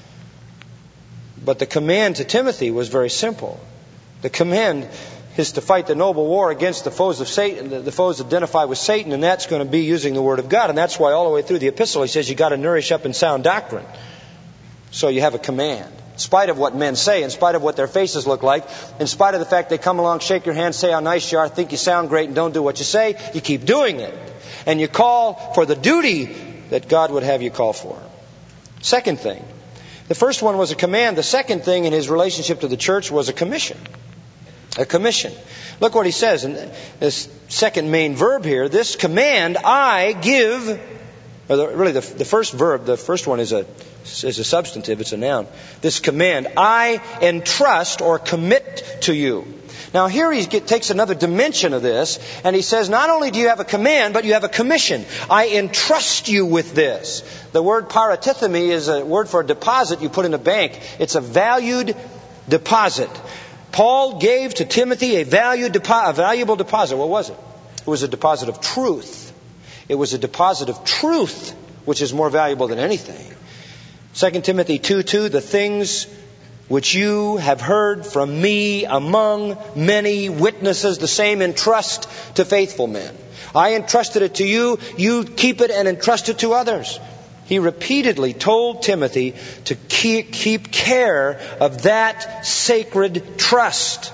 But the command to Timothy was very simple. The command is to fight the noble war against the foes of Satan, the foes identified with Satan, and that's going to be using the Word of God. And that's why all the way through the epistle he says you got to nourish up in sound doctrine. So you have a command. In spite of what men say, in spite of what their faces look like, in spite of the fact they come along, shake your hand, say how nice you are, think you sound great, and don't do what you say, you keep doing it. And you call for the duty that God would have you call for. Second thing. The first one was a command. The second thing in his relationship to the church was a commission. A commission. Look what he says in this second main verb here. This command I give, or the, really the, the first verb, the first one is a, is a substantive, it's a noun. This command I entrust or commit to you. Now here he get, takes another dimension of this, and he says not only do you have a command, but you have a commission. I entrust you with this. The word paratithemi is a word for a deposit you put in a bank. It's a valued deposit. Paul gave to Timothy a, valued depo- a valuable deposit. What was it? It was a deposit of truth. It was a deposit of truth, which is more valuable than anything. Second Timothy two two, the things which you have heard from me among many witnesses, the same entrust to faithful men. I entrusted it to you, you keep it and entrust it to others. He repeatedly told Timothy to keep, keep care of that sacred trust.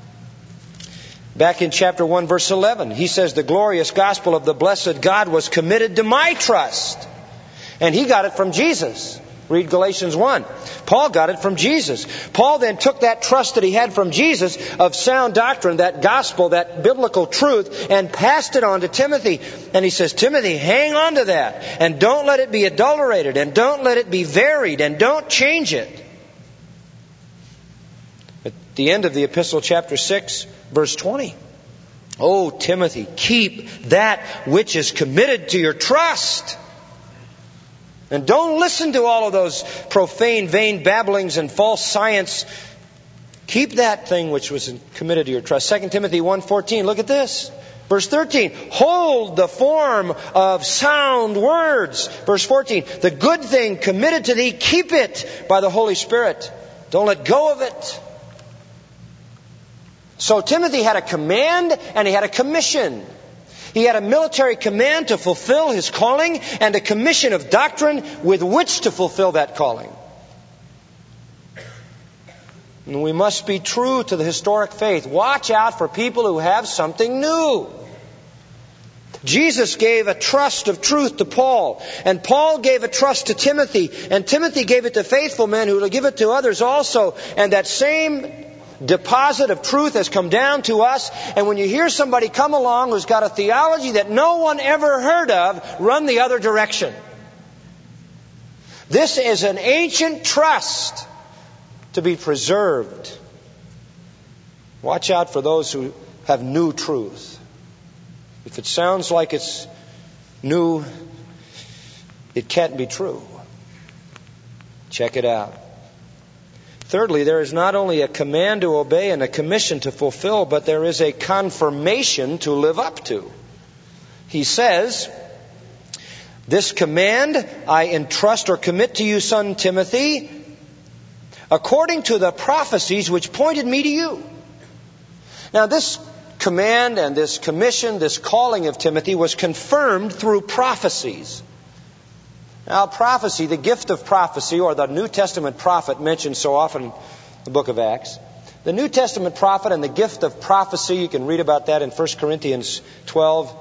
Back in chapter one, verse eleven, he says, the glorious gospel of the blessed God was committed to my trust. And he got it from Jesus. Read Galatians one. Paul got it from Jesus. Paul then took that trust that he had from Jesus of sound doctrine, that gospel, that biblical truth, and passed it on to Timothy. And he says, Timothy, hang on to that. And don't let it be adulterated. And don't let it be varied. And don't change it. At the end of the epistle, chapter six, verse twenty. Oh, Timothy, keep that which is committed to your trust. And don't listen to all of those profane, vain babblings and false science. Keep that thing which was committed to your trust. Second Timothy one fourteen, look at this. Verse thirteen, hold the form of sound words. Verse fourteen, the good thing committed to thee, keep it by the Holy Spirit. Don't let go of it. So Timothy had a command and he had a commission. He had a military command to fulfill his calling and a commission of doctrine with which to fulfill that calling. And we must be true to the historic faith. Watch out for people who have something new. Jesus gave a trust of truth to Paul, and Paul gave a trust to Timothy, and Timothy gave it to faithful men who will give it to others also, and that same deposit of truth has come down to us. And when you hear somebody come along who's got a theology that no one ever heard of, run the other direction. This is an ancient trust to be preserved. Watch out for those who have new truth. If it sounds like it's new, it can't be true. Check it out. Thirdly, there is not only a command to obey and a commission to fulfill, but there is a confirmation to live up to. He says, this command I entrust or commit to you, son Timothy, according to the prophecies which pointed me to you. Now this command and this commission, this calling of Timothy was confirmed through prophecies. Now, prophecy, the gift of prophecy, or the New Testament prophet mentioned so often in the book of Acts. The New Testament prophet and the gift of prophecy, you can read about that in First Corinthians twelve.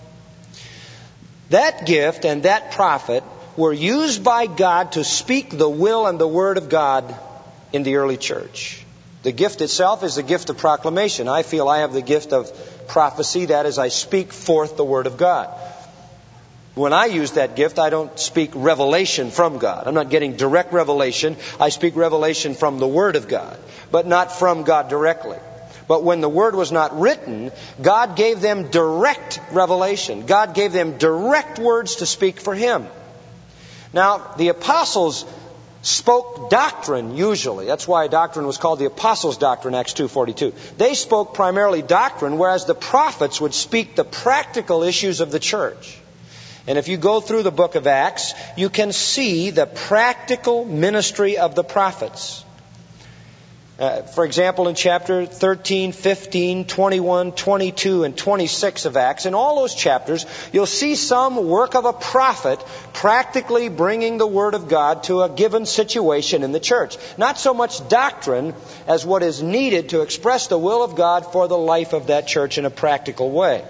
That gift and that prophet were used by God to speak the will and the word of God in the early church. The gift itself is the gift of proclamation. I feel I have the gift of prophecy, that is, I speak forth the word of God. When I use that gift, I don't speak revelation from God. I'm not getting direct revelation. I speak revelation from the Word of God, but not from God directly. But when the Word was not written, God gave them direct revelation. God gave them direct words to speak for Him. Now, the apostles spoke doctrine usually. That's why doctrine was called the apostles' doctrine, Acts two forty-two. They spoke primarily doctrine, whereas the prophets would speak the practical issues of the church. And if you go through the book of Acts, you can see the practical ministry of the prophets. Uh, for example, in chapter thirteen, fifteen, twenty-one, twenty-two, and twenty-six of Acts, in all those chapters, you'll see some work of a prophet practically bringing the Word of God to a given situation in the church. Not so much doctrine as what is needed to express the will of God for the life of that church in a practical way.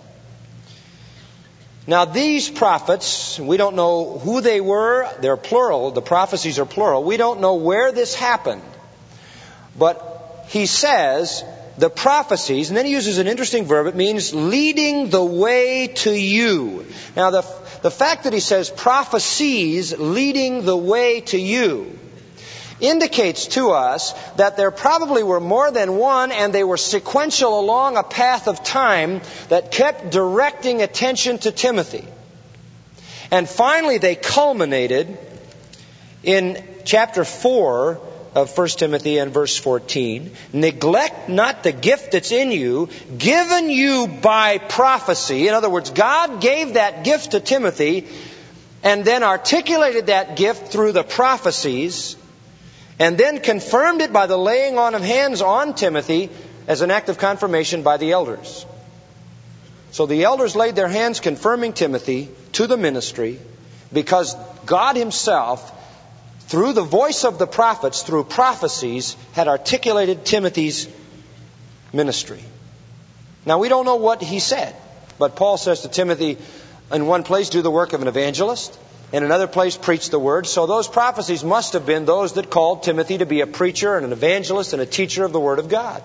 Now, these prophets, we don't know who they were. They're plural. The prophecies are plural. We don't know where this happened. But he says the prophecies, and then he uses an interesting verb. It means leading the way to you. Now, the, the fact that he says prophecies leading the way to you indicates to us that there probably were more than one, and they were sequential along a path of time that kept directing attention to Timothy. And finally they culminated in chapter four of First Timothy and verse fourteen. Neglect not the gift that's in you, given you by prophecy. In other words, God gave that gift to Timothy and then articulated that gift through the prophecies, and then confirmed it by the laying on of hands on Timothy as an act of confirmation by the elders. So the elders laid their hands confirming Timothy to the ministry because God Himself, through the voice of the prophets, through prophecies, had articulated Timothy's ministry. Now, we don't know what he said, but Paul says to Timothy, in one place, do the work of an evangelist. In another place, preach the word. So those prophecies must have been those that called Timothy to be a preacher and an evangelist and a teacher of the Word of God.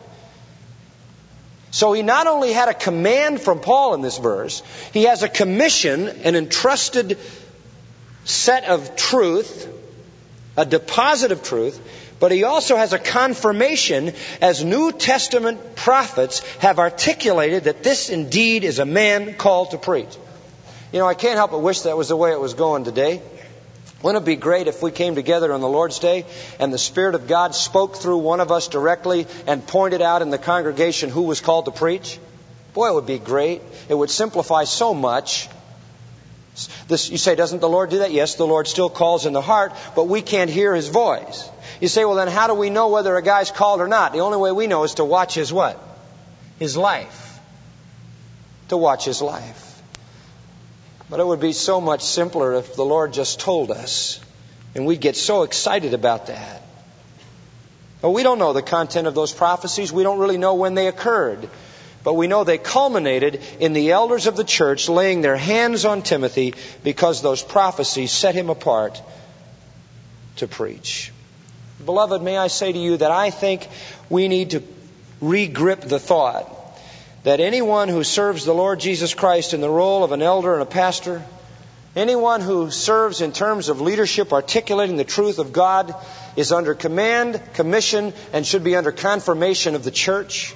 So he not only had a command from Paul in this verse, he has a commission, an entrusted set of truth, a deposit of truth, but he also has a confirmation as New Testament prophets have articulated that this indeed is a man called to preach. You know, I can't help but wish that was the way it was going today. Wouldn't it be great if we came together on the Lord's Day and the Spirit of God spoke through one of us directly and pointed out in the congregation who was called to preach? Boy, it would be great. It would simplify so much. This, you say, doesn't the Lord do that? Yes, the Lord still calls in the heart, but we can't hear His voice. You say, well, then how do we know whether a guy's called or not? The only way we know is to watch his what? His life. To watch his life. But it would be so much simpler if the Lord just told us, and we'd get so excited about that. Well, we don't know the content of those prophecies. We don't really know when they occurred. But we know they culminated in the elders of the church laying their hands on Timothy because those prophecies set him apart to preach. Beloved, may I say to you that I think we need to re-grip the thought that anyone who serves the Lord Jesus Christ in the role of an elder and a pastor, anyone who serves in terms of leadership articulating the truth of God, is under command, commission, and should be under confirmation of the church.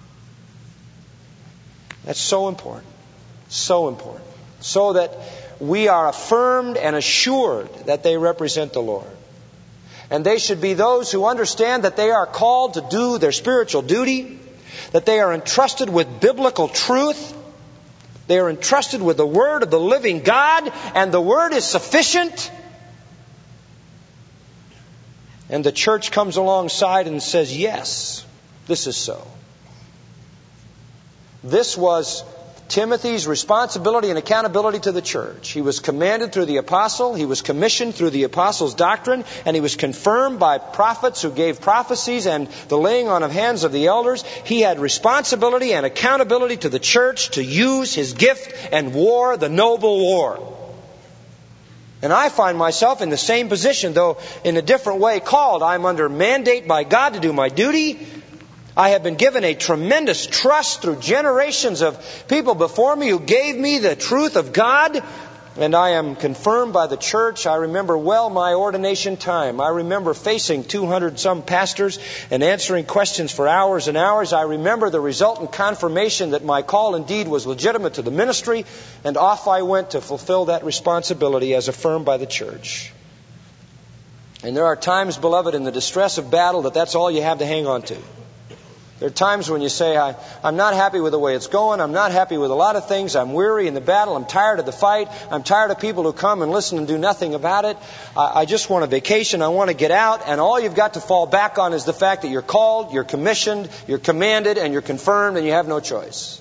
That's so important. So important. So that we are affirmed and assured that they represent the Lord. And they should be those who understand that they are called to do their spiritual duty, that they are entrusted with biblical truth, they are entrusted with the Word of the living God, and the Word is sufficient. And the church comes alongside and says, yes, this is so. This was Timothy's responsibility and accountability to the church. He was commanded through the apostle, he was commissioned through the apostle's doctrine, and he was confirmed by prophets who gave prophecies and the laying on of hands of the elders. He had responsibility and accountability to the church to use his gift and war the noble war. And I find myself in the same position, though in a different way called. I'm under mandate by God to do my duty. I have been given a tremendous trust through generations of people before me who gave me the truth of God. And I am confirmed by the church. I remember well my ordination time. I remember facing two hundred some pastors and answering questions for hours and hours. I remember the resultant confirmation that my call indeed was legitimate to the ministry. And off I went to fulfill that responsibility as affirmed by the church. And there are times, beloved, in the distress of battle that that's all you have to hang on to. There are times when you say, I, I'm not happy with the way it's going. I'm not happy with a lot of things. I'm weary in the battle. I'm tired of the fight. I'm tired of people who come and listen and do nothing about it. I, I just want a vacation. I want to get out. And all you've got to fall back on is the fact that you're called, you're commissioned, you're commanded, and you're confirmed, and you have no choice.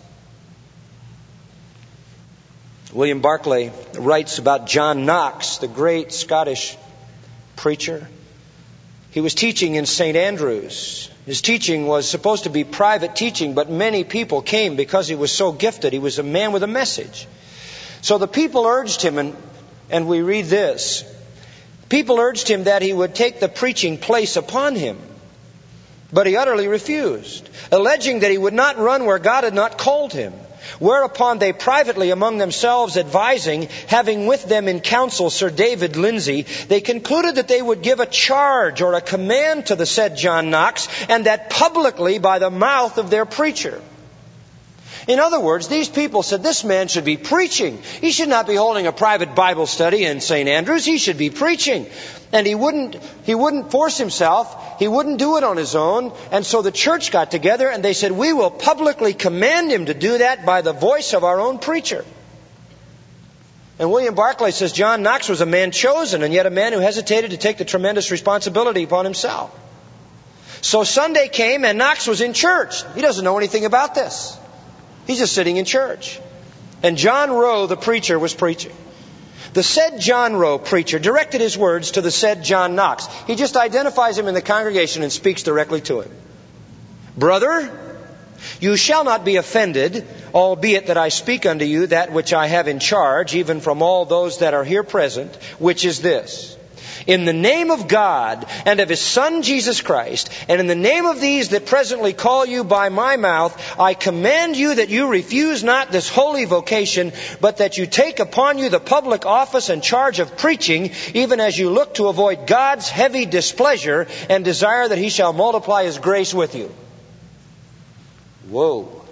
William Barclay writes about John Knox, the great Scottish preacher. He was teaching in Saint Andrews. His teaching was supposed to be private teaching, but many people came because he was so gifted. He was a man with a message. So the people urged him, and, and we read this. People urged him that he would take the preaching place upon him. But he utterly refused, alleging that he would not run where God had not called him. Whereupon they privately among themselves advising, having with them in council Sir David Lindsay, they concluded that they would give a charge or a command to the said John Knox, and that publicly by the mouth of their preacher. In other words, these people said this man should be preaching. He should not be holding a private Bible study in Saint Andrews. He should be preaching. And he wouldn't, he wouldn't force himself. He wouldn't do it on his own. And so the church got together and they said, we will publicly command him to do that by the voice of our own preacher. And William Barclay says John Knox was a man chosen, and yet a man who hesitated to take the tremendous responsibility upon himself. So Sunday came and Knox was in church. He doesn't know anything about this. He's just sitting in church. And John Rowe, the preacher, was preaching. The said John Rowe, preacher, directed his words to the said John Knox. He just identifies him in the congregation and speaks directly to him. Brother, you shall not be offended, albeit that I speak unto you that which I have in charge, even from all those that are here present, which is this. In the name of God and of His Son Jesus Christ, and in the name of these that presently call you by my mouth, I command you that you refuse not this holy vocation, but that you take upon you the public office and charge of preaching, even as you look to avoid God's heavy displeasure and desire that He shall multiply His grace with you. Whoa.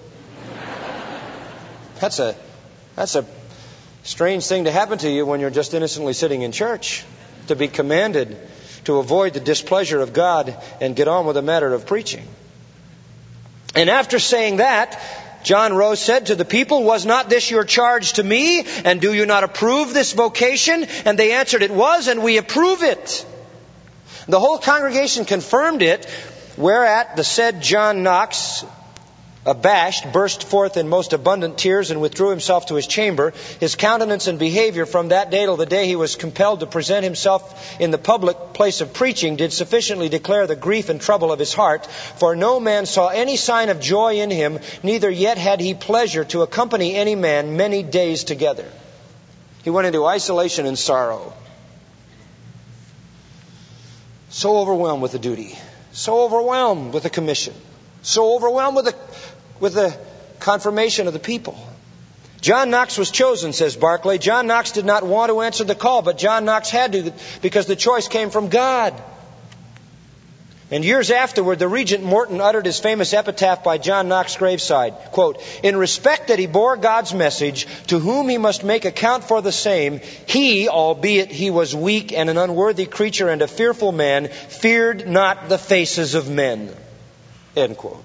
That's a, that's a strange thing to happen to you when you're just innocently sitting in church. To be commanded to avoid the displeasure of God and get on with the matter of preaching. And after saying that, John Rowe said to the people, was not this your charge to me? And do you not approve this vocation? And they answered, it was, and we approve it. The whole congregation confirmed it, whereat the said John Knox, abashed, burst forth in most abundant tears and withdrew himself to his chamber. His countenance and behavior from that day till the day he was compelled to present himself in the public place of preaching did sufficiently declare the grief and trouble of his heart. For no man saw any sign of joy in him, neither yet had he pleasure to accompany any man many days together. He went into isolation and sorrow. So overwhelmed with the duty. So overwhelmed with the commission. So overwhelmed with the with the confirmation of the people. John Knox was chosen, says Barclay. John Knox did not want to answer the call, but John Knox had to because the choice came from God. And years afterward, the Regent Morton uttered his famous epitaph by John Knox's graveside. Quote, in respect that he bore God's message, to whom he must make account for the same, he, albeit he was weak and an unworthy creature and a fearful man, feared not the faces of men. End quote.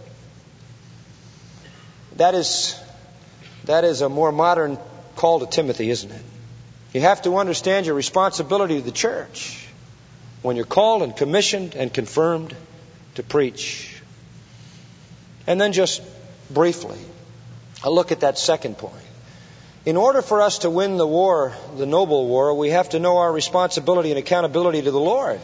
That is, that is a more modern call to Timothy, isn't it? You have to understand your responsibility to the church when you're called and commissioned and confirmed to preach. And then just briefly, a look at that second point. In order for us to win the war, the noble war, we have to know our responsibility and accountability to the Lord.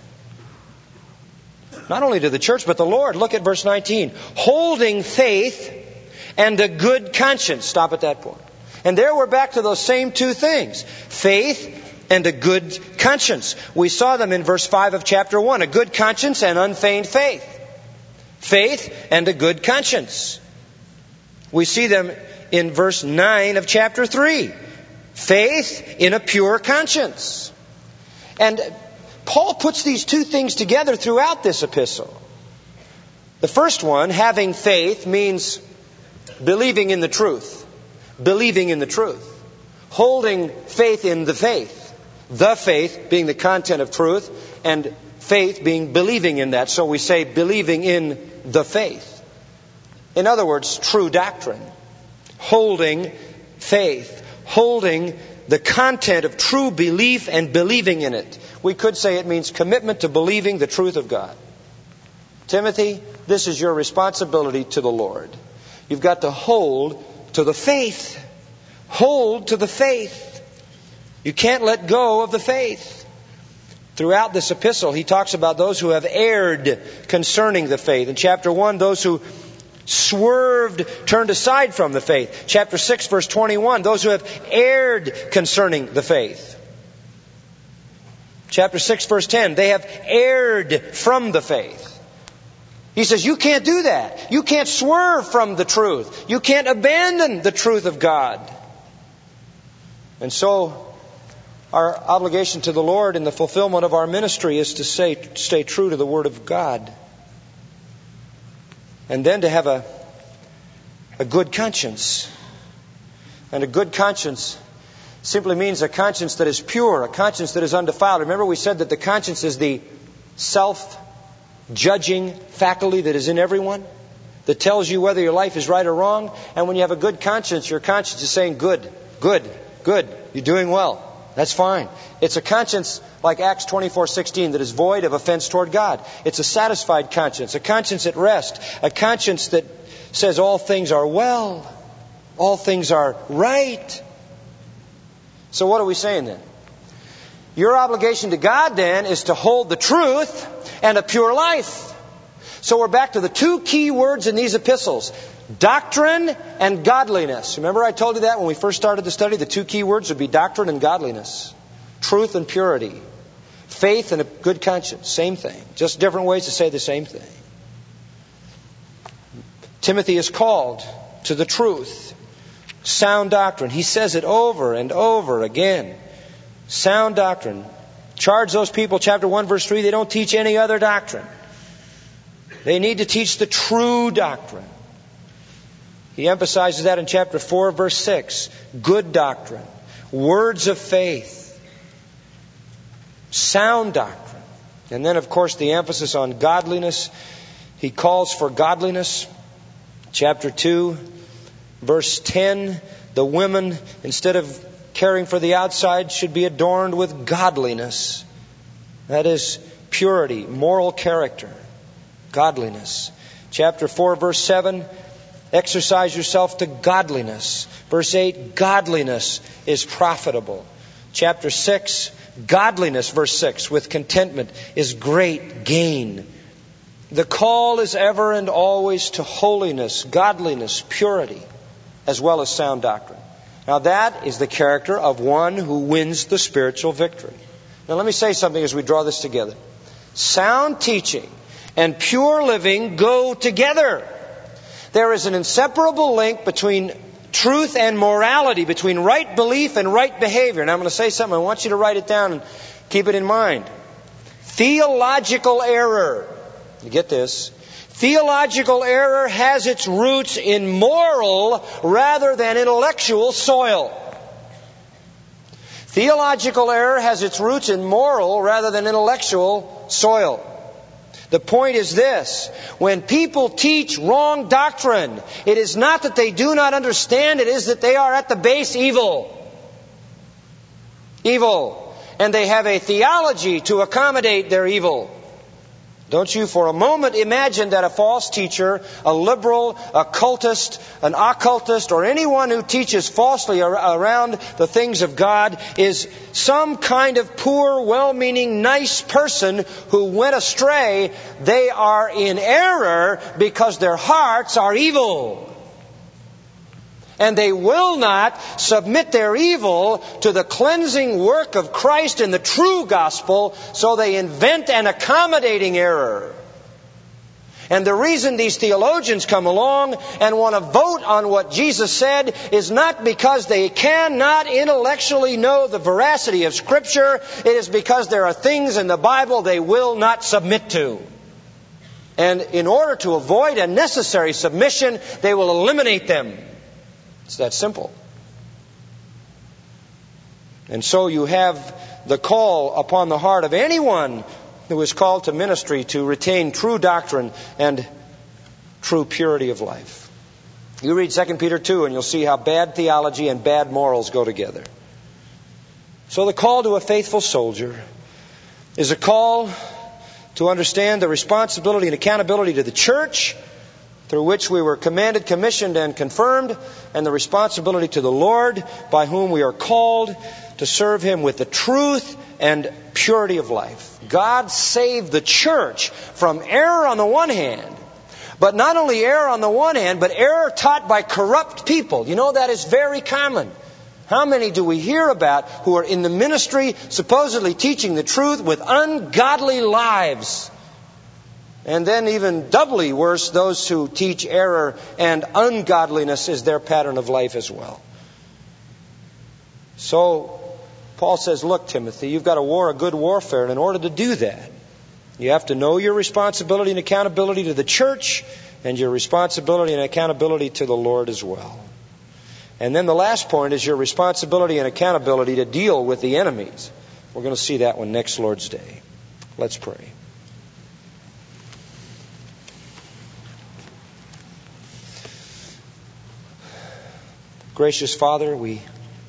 Not only to the church, but the Lord. Look at verse nineteen. Holding faith and a good conscience. Stop at that point. And there we're back to those same two things. Faith and a good conscience. We saw them in verse five of chapter one. A good conscience and unfeigned faith. Faith and a good conscience. We see them in verse nine of chapter three. Faith in a pure conscience. And Paul puts these two things together throughout this epistle. The first one, having faith, means believing in the truth. Believing in the truth. Holding faith in the faith. The faith being the content of truth, and faith being believing in that. So we say believing in the faith. In other words, true doctrine. Holding faith. Holding the content of true belief and believing in it. We could say it means commitment to believing the truth of God. Timothy, this is your responsibility to the Lord. You've got to hold to the faith. Hold to the faith. You can't let go of the faith. Throughout this epistle, he talks about those who have erred concerning the faith. In chapter one, those who swerved, turned aside from the faith. Chapter six, verse twenty-one, those who have erred concerning the faith. Chapter six, verse ten, they have erred from the faith. He says, you can't do that. You can't swerve from the truth. You can't abandon the truth of God. And so, our obligation to the Lord in the fulfillment of our ministry is to say, stay true to the Word of God. And then to have a, a good conscience. And a good conscience simply means a conscience that is pure, a conscience that is undefiled. Remember we said that the conscience is the self-judging faculty that is in everyone, that tells you whether your life is right or wrong. And when you have a good conscience, your conscience is saying, good, good, good, you're doing well. That's fine. It's a conscience like Acts twenty-four sixteen that is void of offense toward God. It's a satisfied conscience, a conscience at rest, a conscience that says all things are well, all things are right. So what are we saying then? Your obligation to God then is to hold the truth and a pure life. So we're back to the two key words in these epistles. Doctrine and godliness. Remember I told you that when we first started the study? The two key words would be doctrine and godliness. Truth and purity. Faith and a good conscience. Same thing. Just different ways to say the same thing. Timothy is called to the truth. Sound doctrine. He says it over and over again. Sound doctrine. Charge those people, chapter one, verse three, they don't teach any other doctrine. They need to teach the true doctrine. He emphasizes that in chapter four, verse six. Good doctrine. Words of faith. Sound doctrine. And then, of course, the emphasis on godliness. He calls for godliness. Chapter two, verse ten. The women, instead of caring for the outside, should be adorned with godliness. That is purity, moral character. Godliness. Chapter four, verse seven. Exercise yourself to godliness. Verse eight, godliness is profitable. Chapter six, godliness, verse six, with contentment is great gain. The call is ever and always to holiness, godliness, purity, as well as sound doctrine. Now that is the character of one who wins the spiritual victory. Now let me say something as we draw this together. Sound teaching and pure living go together. There is an inseparable link between truth and morality, between right belief and right behavior. And I'm going to say something. I want you to write it down and keep it in mind. Theological error. You get this? Theological error has its roots in moral rather than intellectual soil. Theological error has its roots in moral rather than intellectual soil. The point is this: when people teach wrong doctrine, it is not that they do not understand, it is that they are at the base evil. Evil. And they have a theology to accommodate their evil. Don't you for a moment imagine that a false teacher, a liberal, a cultist, an occultist, or anyone who teaches falsely around the things of God is some kind of poor, well-meaning, nice person who went astray. They are in error because their hearts are evil. And they will not submit their evil to the cleansing work of Christ in the true gospel, so they invent an accommodating error. And the reason these theologians come along and want to vote on what Jesus said is not because they cannot intellectually know the veracity of Scripture. It is because there are things in the Bible they will not submit to. And in order to avoid unnecessary submission, they will eliminate them. It's that simple. And so you have the call upon the heart of anyone who is called to ministry to retain true doctrine and true purity of life. You read Second Peter two and you'll see how bad theology and bad morals go together. So the call to a faithful soldier is a call to understand the responsibility and accountability to the church through which we were commanded, commissioned, and confirmed, and the responsibility to the Lord by whom we are called to serve Him with the truth and purity of life. God saved the church from error on the one hand, but not only error on the one hand, but error taught by corrupt people. You know, that is very common. How many do we hear about who are in the ministry supposedly teaching the truth with ungodly lives? And then even doubly worse, those who teach error and ungodliness is their pattern of life as well. So Paul says, look, Timothy, you've got to war a good warfare. And in order to do that, you have to know your responsibility and accountability to the church and your responsibility and accountability to the Lord as well. And then the last point is your responsibility and accountability to deal with the enemies. We're going to see that one next Lord's Day. Let's pray. Gracious Father, we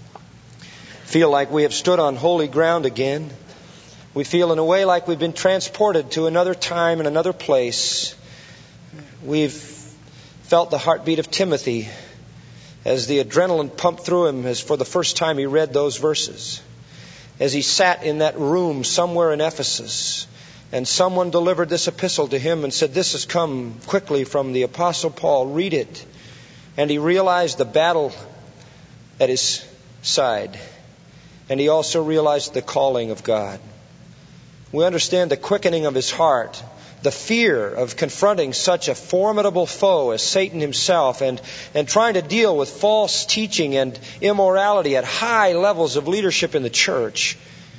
feel like we have stood on holy ground again. We feel in a way like we've been transported to another time and another place. We've felt the heartbeat of Timothy as the adrenaline pumped through him as for the first time he read those verses. As he sat in that room somewhere in Ephesus and someone delivered this epistle to him and said, this has come quickly from the Apostle Paul, read it. And he realized the battle at his side. And he also realized the calling of God. We understand the quickening of his heart, the fear of confronting such a formidable foe as Satan himself, and, and trying to deal with false teaching and immorality at high levels of leadership in the church.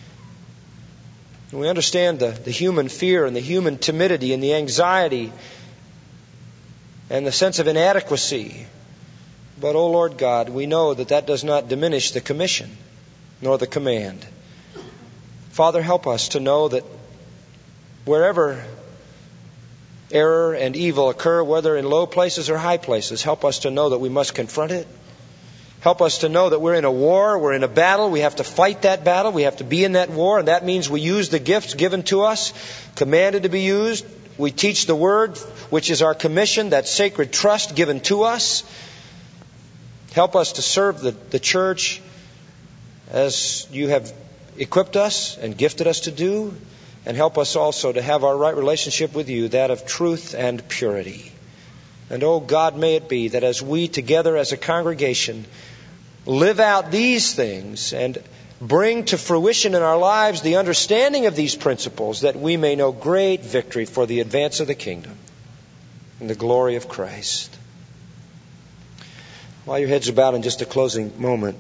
And we understand the, the human fear and the human timidity and the anxiety and the sense of inadequacy. But, oh Lord God, we know that that does not diminish the commission nor the command. Father, help us to know that wherever error and evil occur, whether in low places or high places, help us to know that we must confront it. Help us to know that we're in a war, we're in a battle, we have to fight that battle, we have to be in that war, and that means we use the gifts given to us, commanded to be used. We teach the Word, which is our commission, that sacred trust given to us. Help us to serve the, the church as you have equipped us and gifted us to do. And help us also to have our right relationship with you, that of truth and purity. And oh God, may it be that as we together as a congregation live out these things and bring to fruition in our lives the understanding of these principles, that we may know great victory for the advance of the kingdom and the glory of Christ. While your heads are bowed in just a closing moment,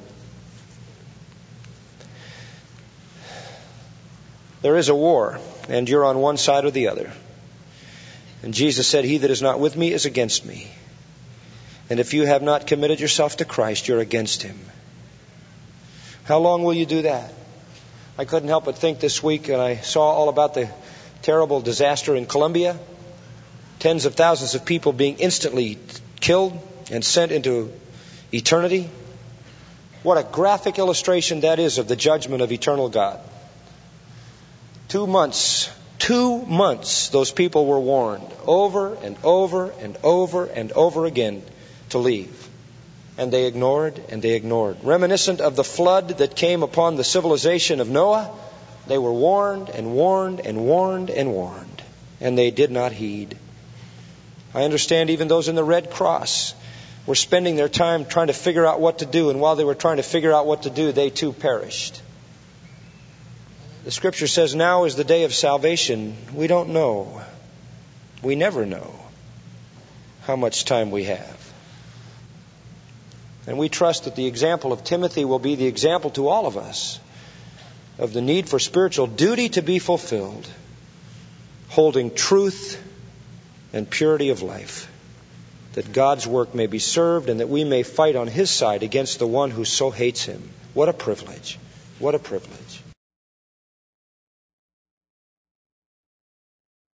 there is a war, and you're on one side or the other. And Jesus said, he that is not with me is against me. And if you have not committed yourself to Christ, you're against Him. How long will you do that? I couldn't help but think this week, and I saw all about the terrible disaster in Colombia. Tens of thousands of people being instantly killed and sent into eternity. What a graphic illustration that is of the judgment of eternal God. Two months, two months, those people were warned over and over and over and over again to leave. And they ignored and they ignored. Reminiscent of the flood that came upon the civilization of Noah, they were warned and warned and warned and warned. And they did not heed. I understand even those in the Red Cross were spending their time trying to figure out what to do. And while they were trying to figure out what to do, they too perished. The Scripture says now is the day of salvation. We don't know. We never know how much time we have. And we trust that the example of Timothy will be the example to all of us of the need for spiritual duty to be fulfilled, holding truth and purity of life, that God's work may be served and that we may fight on His side against the one who so hates Him. What a privilege. What a privilege.